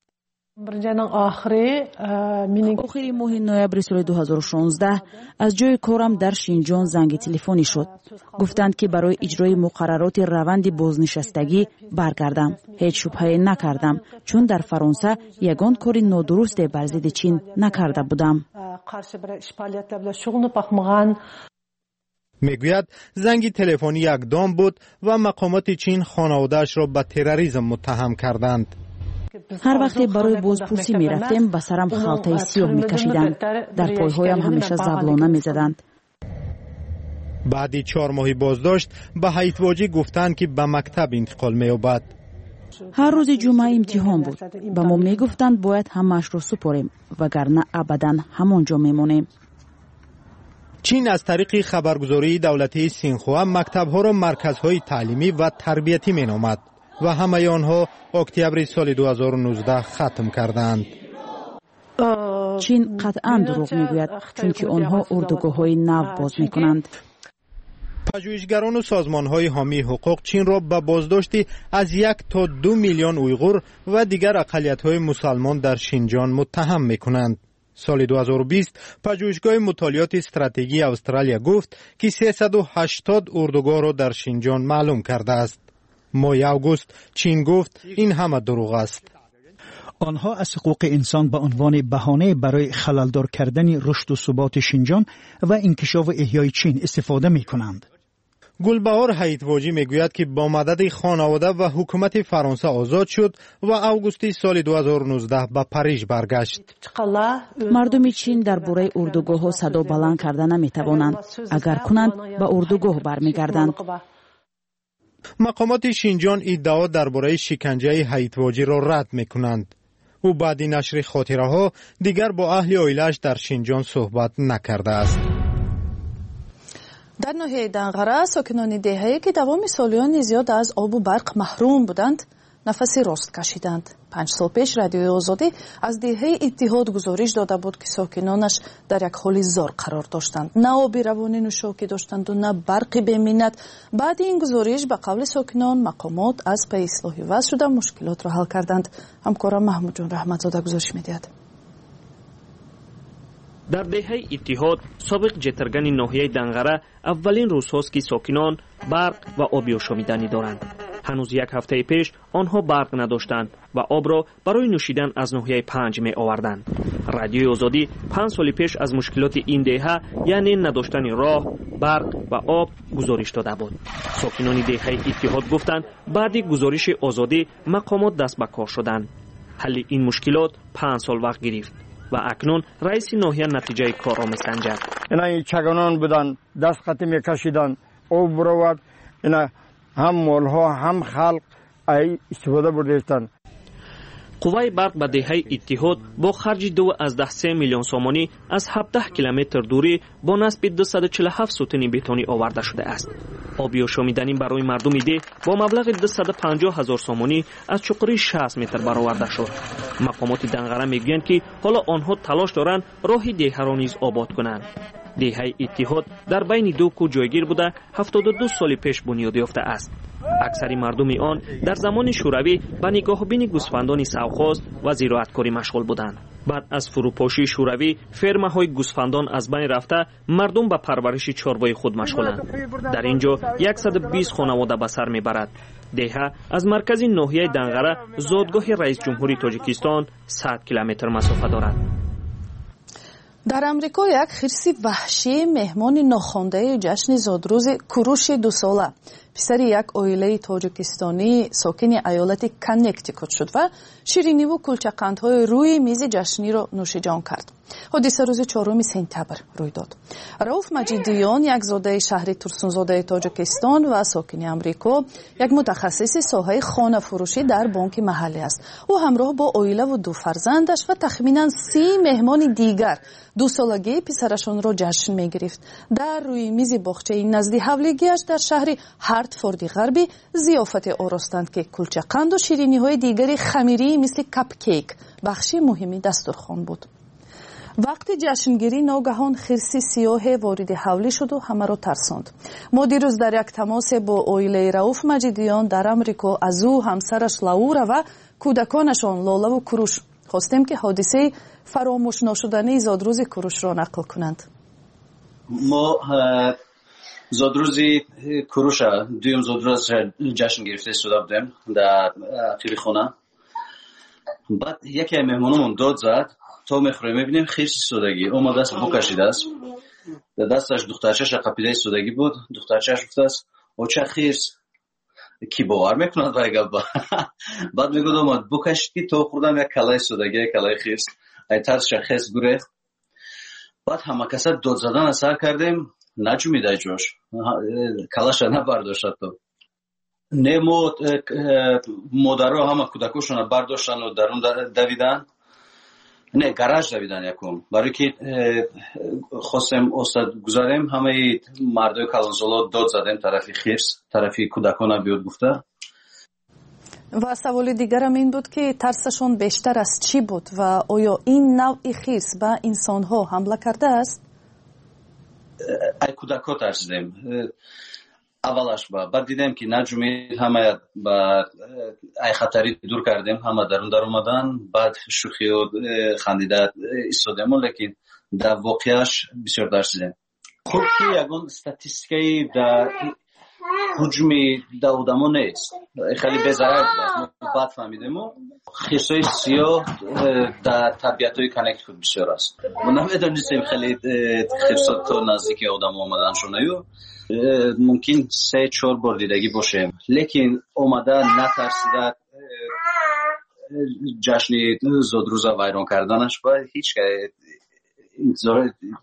آخر ماه نوامبر سال دو هزار و شانزده از جای کارم در شینجان زنگ تلفنی شد. گفتند که برای اجرای مقررات روند بازنشستگی برگردم. هیچ شبهه نکردم چون در فرانسه یگان کار نادرست بر ضد چین نکرده بودم. میگوید زنگ تلفنی یک دام بود و مقامات چین خانواده‌اش را به تروریسم متهم کردند. هر وقتی برای بازپرسی می رفتیم به سرم خالطه سیاه می کشیدند. در پایهایم همیشه زولانه می زدند. بعدی چهار ماهی بازداشت به حیطواجی گفتند که به مکتب انتقال می یابد. هر روز جمعه امتحان بود. به ما می گفتند باید همش را سپاریم وگرنه ابدا همانجا می مانیم. چین از طریق خبرگزاری دولتی سینخوا مکتب‌ها را مرکزهای تعلیمی و تربیتی می‌نامد و همه آنها اکتبر سال دو هزار و نوزده ختم کردند. چین قطعاً دروغ میگوید چون که آنها اردوگاه‌های نو باز می‌کنند. پژوهشگران و سازمان‌های حامی حقوق چین را به بازداشتی از یک تا دو میلیون اویغور و دیگر اقلیت‌های مسلمان در شینجان متهم می‌کنند. سال دو هزار و بیست پژوهشگاه مطالعات استراتژی استرالیا گفت که سیصد و هشتاد اردوگاه را در شینجان معلوم کرده است. ماه اوگوست چین گفت این همه دروغ است. آنها از حقوق انسان به عنوان بهانه برای خللدار کردن رشد و ثبات شینجان و انکشاف و احیای چین استفاده می کنند. گلبهار حیطواجی میگوید که با مدد خانواده و حکومت فرانسه آزاد شد و اوگوستی سال دو هزار و نوزده به پاریژ برگشت. مردم چین در باره اردوگاه ها صدا بلند کرده نمی توانند. اگر کنند به اردوگاه برمیگردند. مقامات شینجان ادعا درباره شکنجه حیطواجی را رد میکنند. او بعد نشر خاطره ها دیگر با اهل عائله‌اش در شینجان صحبت نکرده است. در ناحیه دنقره ساکنان دهه‌ای که دوام سالیان زیاد از آب و برق محروم بودند نفسی راست کشیدند. پنج سال پیش رادیوی آزادی از دهه اتحاد گزارش داده بود که ساکنانش در یک حال زار قرار داشتند. نه آب روان نوشابه داشتند و نه برق به منت. بعد این گزارش به قول ساکنان مقامات از پی اصلاح وضع شده مشکلات را حل کردند. همکارم محمود جان رحمتزاده گزارش می‌دهد. در دهه اتحاد سابق جترگن ناحیه دنقره اولین روزهاست که ساکنان برق و آبی آشامیدنی دارند. هنوز یک هفته پیش آنها برق نداشتند و آب را برای نوشیدن از ناحیه پنج می آوردند. رادیوی آزادی پنج سال پیش از مشکلات این دهه یعنی نداشتن راه، برق و آب گزارش داده بود. ساکنان دهه اتحاد گفتند بعد گزارش آزادی مقامات دست به کار شدند. حل این مشکلات پنج سال وقت گرفت و اکنون رئیس ناحیه نتیجه کار را می‌سنجد. اینا چگانان بودن دست خطی می‌کشیدن آب برآورد اینا هم مالها هم خلق ای استفاده برده‌استند. қувваи барқ ба деҳаи иттиҳод бо харҷи ду аз даҳ се миллион сомонӣ аз ҳабдаҳ километр дурӣ бо насби дусаду чилу ҳафт сутуни бетонӣ оварда шудааст. оби ошомиданӣ барои мардуми деҳ бо маблағи дусаду панҷоҳ ҳазор сомонӣ аз чуқурии шаст метр бароварда шуд. мақомоти Данғара мегӯянд ки ҳоло онҳо талош доранд роҳи деҳаро низ обод кунанд. деҳаи иттиҳод дар байни ду кӯҳ ҷойгир буда ҳафтоду ду соли пеш бунёд ёфтааст. аксари мардуми он дар замони шӯравӣ ба нигоҳубини гӯсфандони savxoz ва зироаткорӣ машғул буданд. баъд аз фурӯпошии шӯравӣ фермаҳои гӯсфандон аз байн рафта мардум ба парвариши чорвои худ машғуланд. дар ин ҷо сад و بیست хонавода ба сар мебарад. деҳа аз маркази ноҳияи Данғара зодгоҳи раисҷумҳури Тоҷикистон сад километр масофа дорад. дар амрико як хирси ваҳшӣ меҳмони нохондаи ҷашни зодрӯзи куруши дусола писари як оилаи тоҷикистонӣ сокини аёлати Коннектикут шуд ва шириниву кулчақандҳои рӯи мизи ҷашниро нӯшиҷон кард. ҳодиса рӯзи чорум сентябр рӯй дод. Рауф Маҷидиён, як зодаи шаҳри Турсунзодаи Тоҷикистон ва сокини Амрико, як мутахассиси соҳаи хонафурӯшӣ дар бонки маҳаллӣ аст. ӯ ҳамроҳ бо оилаву ду фарзандаш ва тахминан си меҳмони дигар дусолагии писарашонро ҷашн мегирифт. дар рӯи мизи бохчаи назди ҳавлигиаш дар шаҳри Ҳартфорди ғарбӣ зиёфате оростанд ки кулчақанду шириниҳои дигари хамирии мисли капкейк бахши муҳими дастурхон буд. вақти ҷашнгирӣ ногаҳон хирси сиёҳе вориди ҳавлӣ шуду ҳамаро тарсонд. мо дирӯз дар як тамосе бо оилаи Рауф Маҷидиён дар Амрико аз ӯ, ҳамсараш Лаура ва кӯдаконашон Лолаву Куруш хостем ки ҳодисаи фаромӯшношудании зодрӯзи Курушро нақл кунанд. мо зодрӯзи Куруша дуюм зодрӯз ҷашн гирифта истода будем дар ахири хона. баъд яке аз меҳмономон дод зад, то мехӯрем мебинем хирс истодагӣ омадааст, бу кашидааст, дар дасташ духтарчаша қапида истодагӣ буд. духтарчаш гуфтааст оча хирс, ки бовар мекунад вай габа. баъд мегӯяд омад бу кашид ки то хӯрдам як калаи истодагӣ, як калаи хирс, ай тарсша хес гурехт. баъд ҳамакаса дод задана сар кардем, наҷумида ҷош, калаша набардоштад. то не мо модаро ҳама кӯдакошона бардоштану дарун давидан, не гараж давидан якум, барои ки хостем остад гузарем, ҳамаи мардои калонсоло дод задем тарафи хирс, тарафи кӯдакона биёд гуфта. ва саволи дигарам ин буд ки тарсашон бештар аз чӣ буд ва оё ин навъи хирс ба инсонҳо ҳамла кардааст? ай кӯдакҳо тарсидем аввалаш, ба баъд дидем ки наҷумид, ҳама ба ай хатарӣ дур кардем, ҳама дарун дар омадан, баъд шӯхиё хандида истодем, лекин дар воқеаш бисёр тарсидем. хуб ки ягон статистикаи дар ҳуҷуми дар одамо нест, хеле безарар буд. баъд фаҳмидему хирсои сиёҳ дар табиатҳои Коннектикут бисёр аст. мо намедонистем хеле хирсо то наздики одамо омаданшонаю, мумкин се чор бор дидагӣ бошем, лекин омада натарсида ҷашни зодрӯза вайрон карданаш ба ҳеҷ интизор.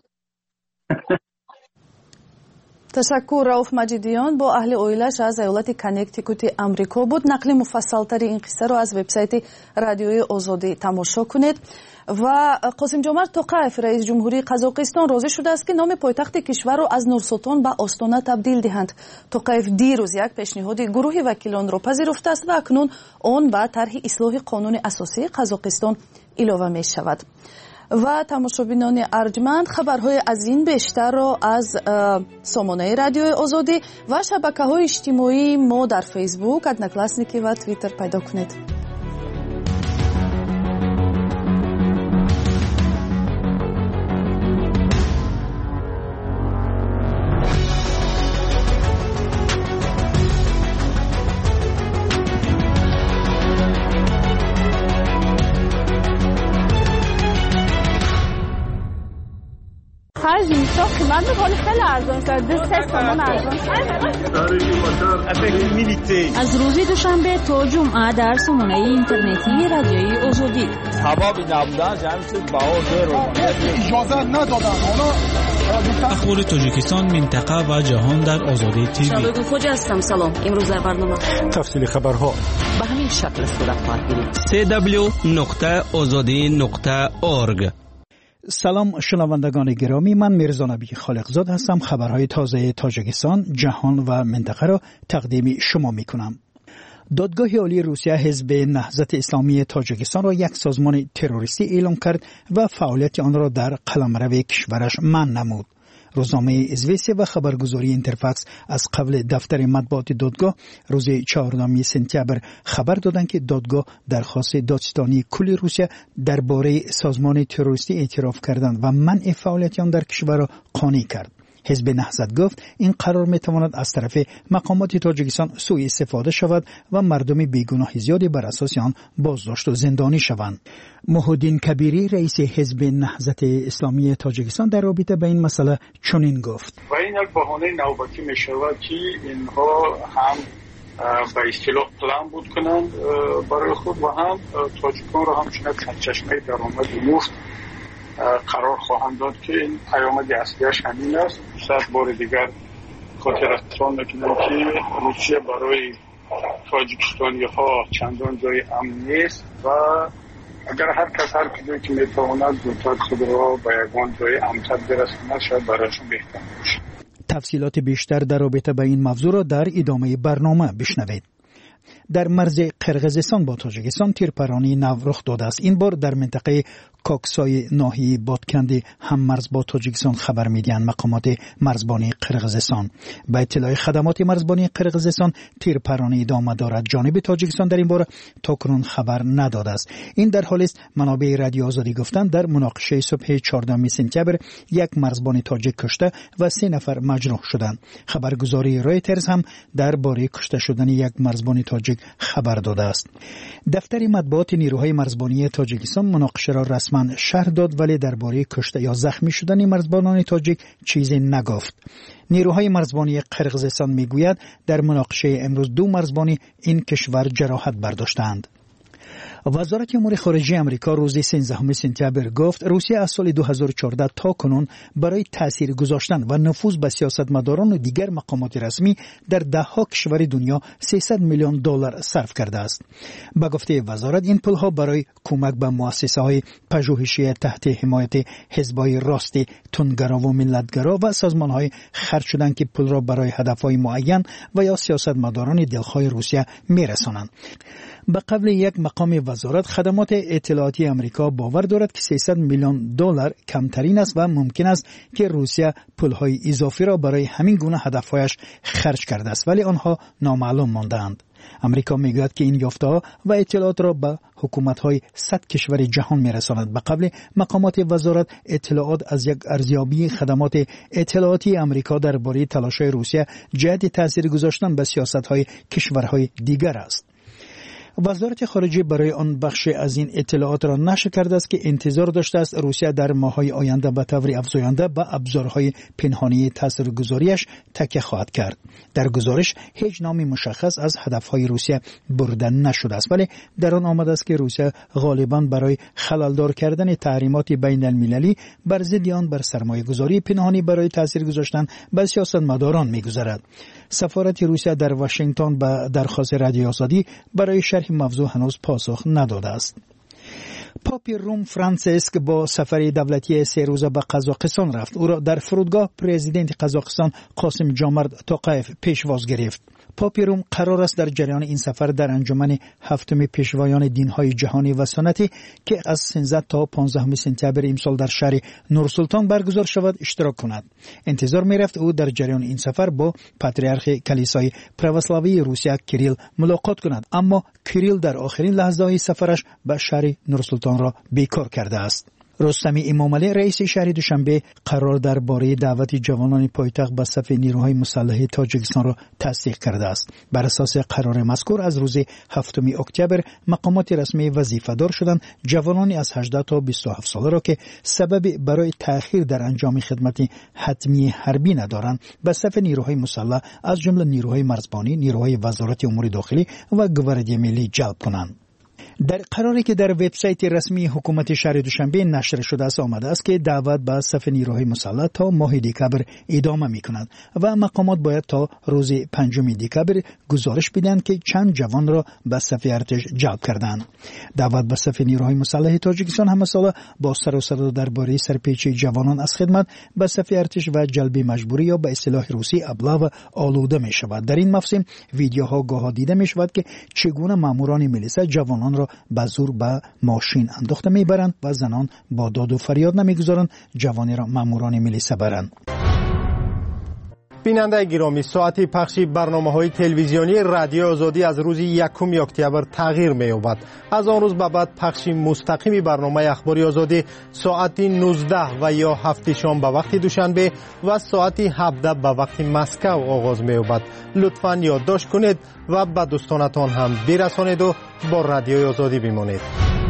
ташаккур. Рауф Маҷидиён бо аҳли оилааш аз аёлати Коннектикути Амрико буд. нақли муфассалтари ин қиссаро аз вебсайти радиои Озодӣ тамошо кунед. ва Қосимҷомарт Тоқаев, раис ҷумҳурии Қазоқистон, розӣ шудааст ки номи пойтахти кишварро аз Нурсултон ба Остона табдил диҳанд. Тоқаев дирӯз як пешниҳоди гурӯҳи вакилонро пазируфтааст ва акнун он ба тарҳи ислоҳи қонуни асосии Қазоқистон илова мешавад. ва тамошобинони арҷманд, хабарҳои аз ин бештарро аз сомонаи радиои Озодӣ ва шабакаҳои иҷтимоии мо дар Фейсбук, Одноклассники ва Твиттер пайдо кунед. قیمت ولی خیلی ارزان شد. دو سه تومن ارزان از روز دوشنبه تا جمعه در سامانه اینترنتی رادیوی آزادی. سبب نبودن جمعیت بها زیر اجازه ندادن. حالا اخبار تاجیکستان، منطقه و جهان در آزادی تیوی. شبکه خوج هستم. سلام. امروز در برنامه تفصیل خبرها. به همین شکل صورت خواهد گرفت. سی دبلیو نقطه آزادی نقطه اورگ. سلام شنوندگان گرامی، من میرزا نبی خالقزاد هستم. خبرهای تازه تاجیکستان، جهان و منطقه را تقدیم شما می کنم. دادگاه عالی روسیه حزب نهضت اسلامی تاجیکستان را یک سازمان تروریستی اعلام کرد و فعالیت آن را در قلمرو کشورش منع نمود. روزنامه ازویسیا و خبرگزاری اینترفاکس از قبل دفتر مطبوعات دادگاه روز چهاردهم سپتامبر خبر دادند که دادگاه درخواست دادستانی کل روسیه درباره سازمان تروریستی اعتراف کردند و منع فعالیت آن در کشور را قانع کرد. حزب نهضت گفت این قرار میتواند از طرف مقامات تاجیکستان سوء استفاده شود و مردم بیگناه زیادی بر اساس آن بازداشت و زندانی شوند. محمدین کبیری رئیس حزب نهضت اسلامی تاجیکستان در رابطه با این مسئله چنین گفت: و این یک بهانه نوبتی میشود که اینها هم به اصطلاح پلان بود کنند برای خود و هم تاجیکان را همچنین سرچشمه درآمد مفت قرار خواهند داد که این پیامد اصلیش همین است. صد بار دیگر خاطرتان میکنم که روسیه برای تاجیکستانی ها چندان جای امن نیست و اگر هر کس هر کجایی که میتواند زودتر خود را به یگان جای امن‌تر برساند شاید برایشون بهتر باشه. تفصیلات بیشتر در رابطه با این موضوع را در ادامه برنامه بشنوید. در مرز قرقیزستان با تاجیکستان تیرپرانی نو رخ داده است. این بار در منطقه کاکسای ناحیه بادکند هم مرز با تاجیکستان خبر میدهند مقامات مرزبانی قرقیزستان. با اطلاع خدمات مرزبانی قرقیزستان تیرپرانی ادامه دارد. جانب تاجیکستان در این باره تاکنون خبر نداده است. این در حالی است منابع رادیو آزادی گفتند در مناقشه صبح چهاردهم سپتامبر یک مرزبان تاجیک کشته و سه نفر مجروح شدند. خبرگزاری رویترز هم درباره کشته شدن یک مرزبان تاجیک خبر داده است. دفتر مطبوعات نیروهای مرزبانی تاجیکستان مناقشه را رسما شرح داد ولی درباره کشته یا زخمی شدن مرزبانان تاجیک چیزی نگفت. نیروهای مرزبانی قرقیزستان میگوید در مناقشه امروز دو مرزبانی این کشور جراحت برداشتند. وزارت امور خارجه آمریکا روز سیزدهم سپتامبر گفت روسیه از سال دو هزار و چهارده تا کنون برای تاثیر گذاشتن و نفوذ به سیاستمداران و دیگر مقامات رسمی در ده ها کشور دنیا سیصد میلیون دلار صرف کرده است. به گفته وزارت این پولها برای کمک به مؤسسه‌های پژوهشی تحت حمایت حزب‌های راست تندگرا و ملتگرا و سازمان‌های خرج شدند که پول را برای هدف‌های معین و یا سیاستمداران دلخواه روسیه می‌رسانند. به قبل یک مقام وزارت خدمات اطلاعاتی آمریکا باور دارد که سیصد میلیون دلار کمترین است و ممکن است که روسیه پولهای اضافی را برای همین گونه هدفهایش خرج کرده است ولی آنها نامعلوم مانده‌اند. امریکا میگوید که این یافته‌ها و اطلاعات را به حکومت‌های صد کشور جهان می‌رساند. به قبل مقامات وزارت اطلاعات از یک ارزیابی خدمات اطلاعاتی آمریکا درباره تلاش‌های روسیه جهت تاثیر گذاشتن به سیاست‌های کشورهای دیگر است. وزارت خارجه برای آن بخش از این اطلاعات را نشر کرده است که انتظار داشته است روسیه در ماه‌های آینده به طور افزاینده به ابزارهای پنهانی تاثیرگذاریش تکیه خواهد کرد. در گزارش هیچ نامی مشخص از هدفهای روسیه برده نشده است ولی در آن آمده است که روسیه غالباً برای خللدار کردن تحریمات بین المللی بر ضد آن بر سرمایه‌گذاری پنهانی برای تاثیر گذاشتن به سیاستمداران می‌گذارد. سفارت روسیه در واشنگتن به درخواست رادیو آزادی برای شرح موضوع هنوز پاسخ نداده است. پاپ روم فرانسیسک با سفر دولتی سه روزه به قزاقستان رفت. او را در فرودگاه پرزیدنت قزاقستان قاسم جامرد توقیف پیشواز گرفت. پاپ روم قرار است در جریان این سفر در انجمن هفتم پیشوایان دین‌های جهانی و سنتی که از سیزده تا پانزده سپتامبر امسال در شهر نورسلطان برگزار شود اشتراک کند. انتظار می‌رفت او در جریان این سفر با پاتریارخ کلیسای پروسلاوی روسیه کریل ملاقات کند اما کریل در آخرین لحظه‌های سفرش به شهر نورسلطان را بیکار کرده است. رستمی امامعلی رئیس شهر دوشنبه قرار درباره دعوت جوانان پایتخت به صف نیروهای مسلح تاجیکستان را تصدیق کرده است. بر اساس قرار مذکور از روز هفتم اکتبر مقامات رسمی وظیفه‌دار شدند جوانانی از هجده تا بیست و هفت ساله را که سبب برای تأخیر در انجام خدمت حتمی حربی ندارند به صف نیروهای مسلح از جمله نیروهای مرزبانی، نیروهای وزارت امور داخلی و گواردی ملی جلب کنند. در قراری که در وبسایت رسمی حکومت شهر دوشنبه نشر شده است آمده است که دعوت به صف نیروهای مسلح تا ماه دکبر ادامه می کند و مقامات باید تا روز پنجم دکبر گزارش بدهند که چند جوان را به صف ارتش جلب کردند. دعوت به صف نیروهای مسلح تاجیکستان همه ساله با سر و صدا درباره سرپیچی جوانان از خدمت به صف ارتش و جلب مجبوری یا به اصطلاح روسی ابله آلوده می شود. در این موسم ویدیوها گاه دیده می شود که چگونه ماموران میلیسا جوانان را به زور به ماشین انداخته میبرند و زنان با داد و فریاد نمیگذارند جوانی را ماموران میلیسا برند. بیننده گرامی، ساعت پخش برنامه‌های تلویزیونی رادیو آزادی از روز یکم اکتبر تغییر می‌یابد. از آن روز به بعد پخش مستقیم برنامه اخباری آزادی ساعت نوزده و یا هفت شام به وقت دوشنبه و ساعت هفده به وقت مسکو آغاز می‌یابد. لطفاً یادداشت کنید و به دوستانتان هم برسانید و با رادیو آزادی بمانید.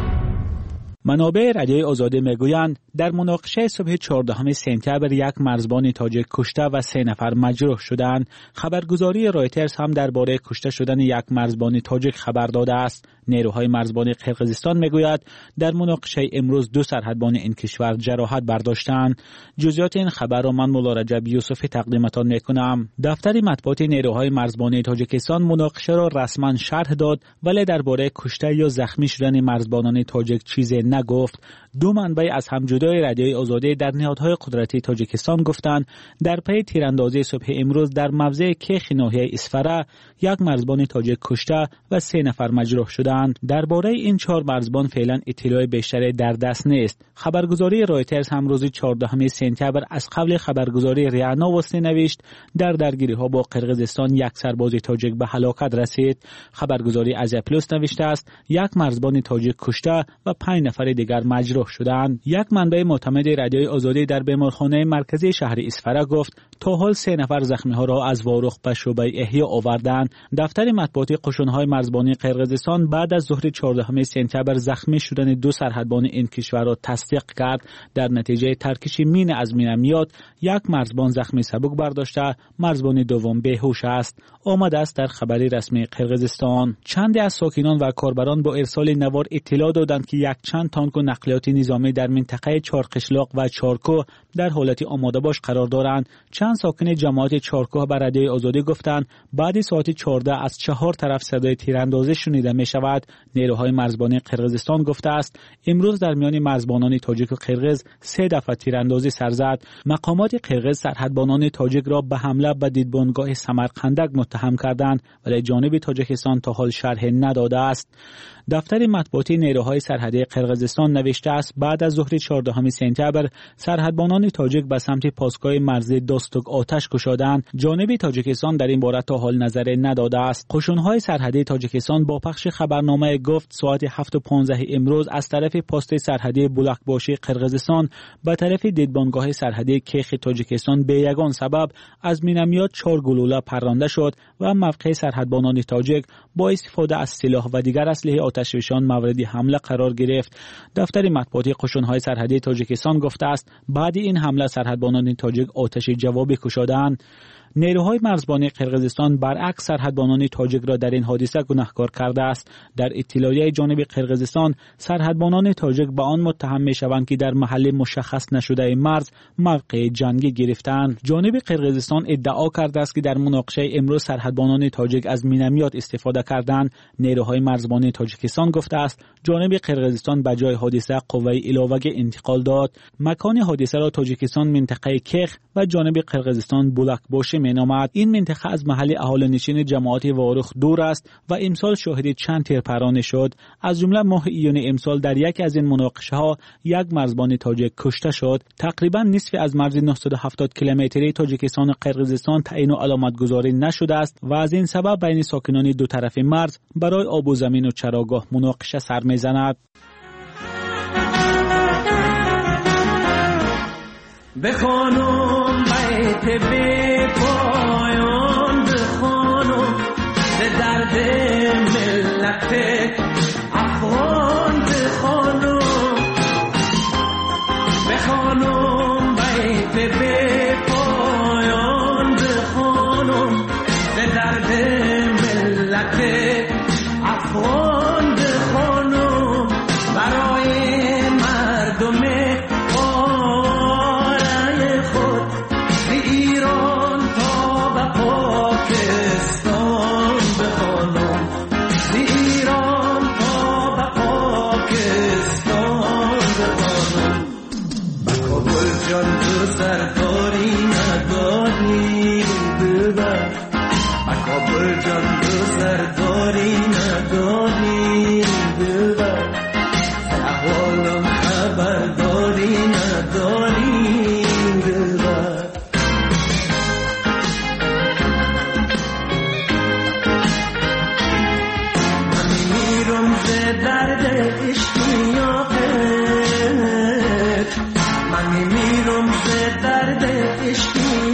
منابع رادیوی آزادی میگویند در مناقشه صبح چهاردهم سپتامبر یک مرزبان تاجیک کشته و سه نفر مجروح شدند. خبرگزاری رایترز هم درباره کشته شدن یک مرزبان تاجیک خبر داده است. نیروهای مرزبان قرقیزستان میگوید در مناقشه امروز دو سرحدبان این کشور جراحت برداشتند. جزئیات این خبر را من مولا رجب یوسفی تقدیمتان میکنم. دفتر مطبوعات نیروهای مرزبان تاجیکستان مناقشه را رسما شرح داد ولی درباره کشته یا زخمی شدن مرزبانان تاجیک چیزی نگفت. دو منبع از همجدای رادیوی آزادی در نهادهای قدرتی تاجیکستان گفتند در پی تیراندازی صبح امروز در موضع کیخ ناحیه اسفره یک مرزبان تاجیک کشته و سه نفر مجروح شدند. درباره این چهار مرزبان فعلا اطلاع بیشتری در دست نیست. خبرگزاری رایترز هم روز چهاردهم سپتامبر از قبل خبرگزاری ریانا واسطه نوشت در درگیری‌ها با قرقیزستان یک سرباز تاجیک به هلاکت رسید. خبرگزاری ازیا پلوس نوشته است یک مرزبان تاجیک کشته و پنج نفر دیگر مجروح شدند. یک منبع معتمد رادیوی آزادی در بیمارخانه مرکزی شهر اسفره گفت تا حال سه نفر زخمی‌ها را از واروخ به شعبه احیا آوردند. دفتر مطبوعاتی قشون‌های مرزبانی قرقیزستان بعد از ظهر چهاردهم سپتامبر زخمی شدن دو سرحدبان این کشور را تصدیق کرد. در نتیجه ترکش مین از مینمیات یک مرزبان زخمی سبک برداشته، مرزبان دوم بیهوش است. آمده است در خبری رسمی قرقیزستان. چند از ساکنان و کاربران با ارسال نوار اطلاع دادند که یک چند تانک و نقلیات نظامی در منطقه چارقشلاق و چارکوه در حالت آماده باش قرار دارند. چند ساکن جماعت چارکوه به رادیوی آزادی گفتند بعد ساعت چهارده از چهار طرف صدای تیراندازی شنیده می شود. نیروهای مرزبانی قرقیزستان گفته است امروز در میان مرزبانان تاجیک و قرقیز سه دفعه تیراندازی سر زد. مقامات قرقیز سرحدبانان تاجیک را به حمله به دیدبانگاه سمرقندک متهم کردند ولی جانب تاجیکستان تا حال شرح نداده است. دفتر مطبوعاتی نیروهای سرحدی قرقیزستان نوشته است بعد از ظهر چهاردهم سپتامبر سرحدبانان تاجیک به سمت پاسگاه مرزی دوستوک آتش گشادند. جانب تاجیکستان در این باره تا حال نظری نداده است. قشون‌های سرحدی تاجیکستان با پخش خبرنامه گفت ساعت هفت و پانزده امروز از طرف پست سرحدی بولکباشی قرقیزستان به طرف دیدبانگاه سرحدی کیخ تاجیکستان به یگان سبب از مینمیات چهار گلوله پرانده شد و موقع سرحدبانان تاجیک با استفاده از سلاح و دیگر اسلحه آتشفشان مورد حمله قرار گرفت. دفتر مطبوعاتی قشون‌های سرحدی تاجیکستان گفته است بعد این حمله سرحدبانان تاجیک آتش جوابی کشیدند. نیروهای مرزبانی قرقیزستان برعکس سرحدبانان تاجیک را در این حادثه گناهکار کرده است. در اطلاعیه جانب قرقیزستان سرحدبانان تاجیک به آن متهم می‌شوند که در محل مشخص نشده مرز موقع جنگی گرفتند. جانب قرقیزستان ادعا کرده است که در مناقشه امروز سرحدبانان تاجیک از مینمیات استفاده کردند. نیروهای مرزبانی تاجیکستان گفته است جانب قرقیزستان به جای حادثه قوه علاوه انتقال داد. مکان حادثه را تاجیکستان منطقه کیخ و جانب قرقیزستان بولکباشی مینامد. این منطقه از محل اهالینشین جماعت واروخ دور است و امسال شاهد چند تیرپرانی شد. از جمله ماه ایون امسال در یک از این مناقشه ها یک مرزبان تاجیک کشته شد. تقریبا نصف از مرز نهصد و هفتاد کیلومتری تاجیکستان و قرقیزستان تعیین و علامت گذاری نشده است و از این سبب بین ساکنان دو طرف مرز برای آب و زمین و چراگاه مناقشه سر میزند. بخوانم بیت بی پایان بخوانم به درد ملت افغان بخوانم بخوانم بیت بی پایان بخوانم به درد ملت افغان بخوانم سرداری نداری دلبر اکابر جان تو سرداری نداری دلبر احوالم خبرداری نداری دلبر من میرم ز درد عشقی آخر من میرم ز درد عشقی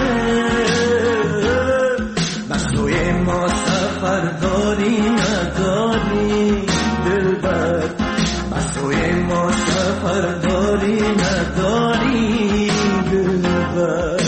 آخر بس توی ما سفرداری نداری دلبر بس توی ما سفرداری نداری دلبر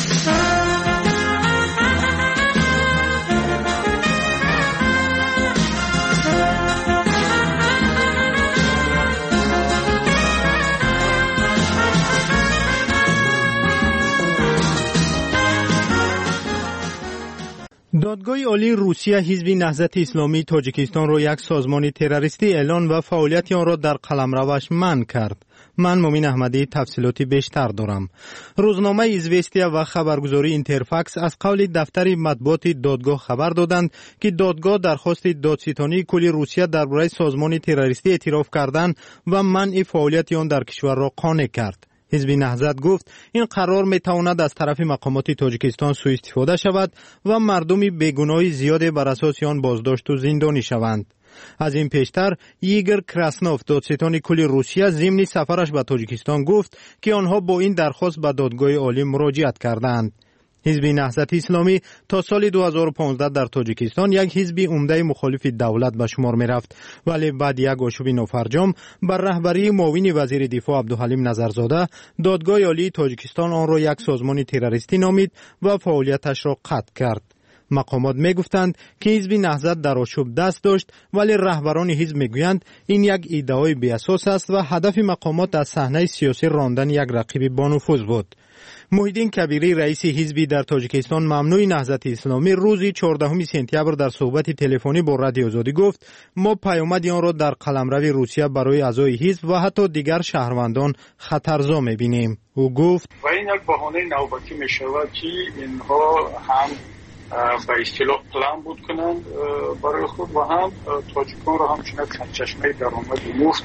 دادگاه عالی روسیه حزب نهضت اسلامی تاجیکستان را یک سازمان تروریستی اعلان و فعالیت آن را در قلمروش منع کرد. من مومین احمدی تفصیلاتی بیشتر دارم. روزنامه ایزوستیا و خبرگزاری اینترفکس از قول دفتر مطبوعات دادگاه خبر دادند که دادگاه درخواست دادستانی کل روسیه درباره سازمان تروریستی اعتراف کردن و منع فعالیت آن در کشور را قانع کرد. حزب نهضت گفت این قرار می تواند از طرف مقامات تاجیکستان سوء استفاده شود و مردم بیگناه زیاد بر اساس آن بازداشت و زندانی شوند. از این پیشتر ایگور کراسنوف دادستان کل روسیه ضمن سفرش به تاجیکستان گفت که آنها با این درخواست به دادگاه عالی مراجعت کردند. حزب نهضت اسلامی تا سال دو هزار و پانزده در تاجیکستان یک حزب عمده مخالف دولت به شمار می رفت، ولی بعد یک آشوب نافرجام بر رهبری معاون وزیر دفاع عبدالحلیم نظرزاده دادگاه عالی تاجیکستان آن را یک سازمان تروریستی نامید و فعالیتش را قطع کرد. مقامات می گفتند که حزب نهضت در آشوب دست داشت، ولی رهبران حزب می گویند این یک ایده‌ای بی اساس است و هدف مقامات از صحنه سیاسی راندن یک رقیب با نفوذ بود. محیدین کبیری رئیس حزبی در تاجیکستان ممنوع نهضت اسلامی روز چهاردهم سپتامبر در صحبت تلفنی با رادیو آزادی گفت ما پیامد آن را در قلمرو روسیه برای اعضای حزب و حتی دیگر شهروندان خطرزا می‌بینیم. او گفت و این یک بهانه نوبتی می‌شود که اینها هم به اصطلاح پلان بود کنند برای خود و هم تاجیکان را همچنین سرچشمه درآمد مفت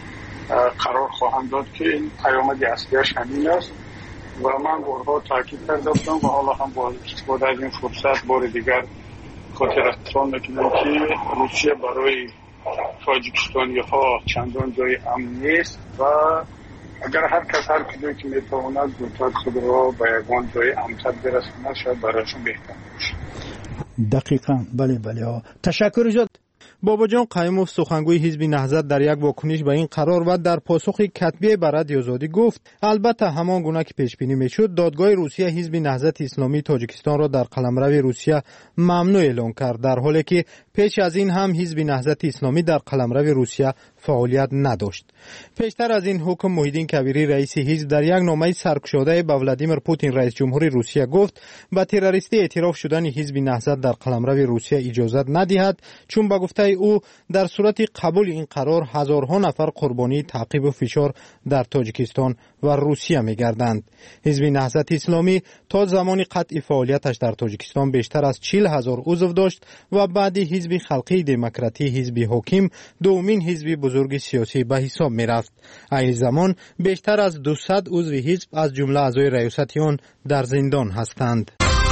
قرار خواهند داد که این پیامد اصلیش همین است و من بارها تاکید کرده بودم و حالا هم با استفاده از این فرصت بار دیگر خاطراتتان میکنم که روسیه برای تاجیکستانی ها چندان جای امن نیست و اگر هر کس هر کجایی که میتواند زودتر خود را به یگان جای امن‌تر برساند شاید برایشون بهتر باشه. دقیقاً بله بله تشکر جد. بابا جان قیوموف سخنگوی حزب نهضت در یک واکنش به این قرار و در پاسخ کتبی به رادیو آزادی گفت البته همان گونه که پیش بینی میشد دادگاه روسیه حزب نهضت اسلامی تاجیکستان را در قلمرو روسیه ممنوع اعلام کرد، در حالی که پیش از این هم حزب نهضت اسلامی در قلمرو روسیه فعالیت نداشت. پیشتر از این حکم محیدین کبیری رئیس حزب در یک نامه سرکشاده به ولادیمیر پوتین رئیس جمهور روسیه گفت به تروریستی اعتراف شدن حزب نهضت در قلمرو روسیه اجازه ندهد، چون به گفته او در صورت قبول این قرار هزارها نفر قربانی تعقیب و فشار در تاجیکستان و روسیه می‌گردند. حزب نهضت اسلامی تا زمان قطع فعالیتش در تاجیکستان بیشتر از چهل هزار عضو داشت و بعد حزب خلقی دموکراتی حزب حاکم دومین حزب بزرگ سیاسی به حساب می‌رفت. این زمان بیشتر از دویست عضو حزب از جمله اعضای ریاست آن در زندان هستند.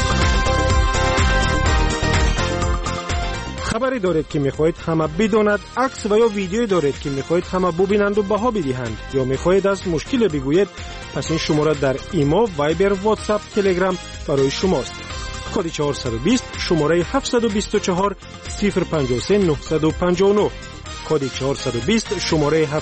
خبری دارید که میخواهید همه بداند، عکس و یا ویدیویی دارید که میخواهید همه ببینند و بها بدهند، یا میخواهید از مشکل بگویید، پس این شماره در ایما، وایبر، واتساپ، تلگرام برای شماست. کد چهارصد و بیست شماره هفتصد و بیست و چهار صفر پنجاه و سه نهصد و پنجاه و نه. کد چهارصد و بیست شماره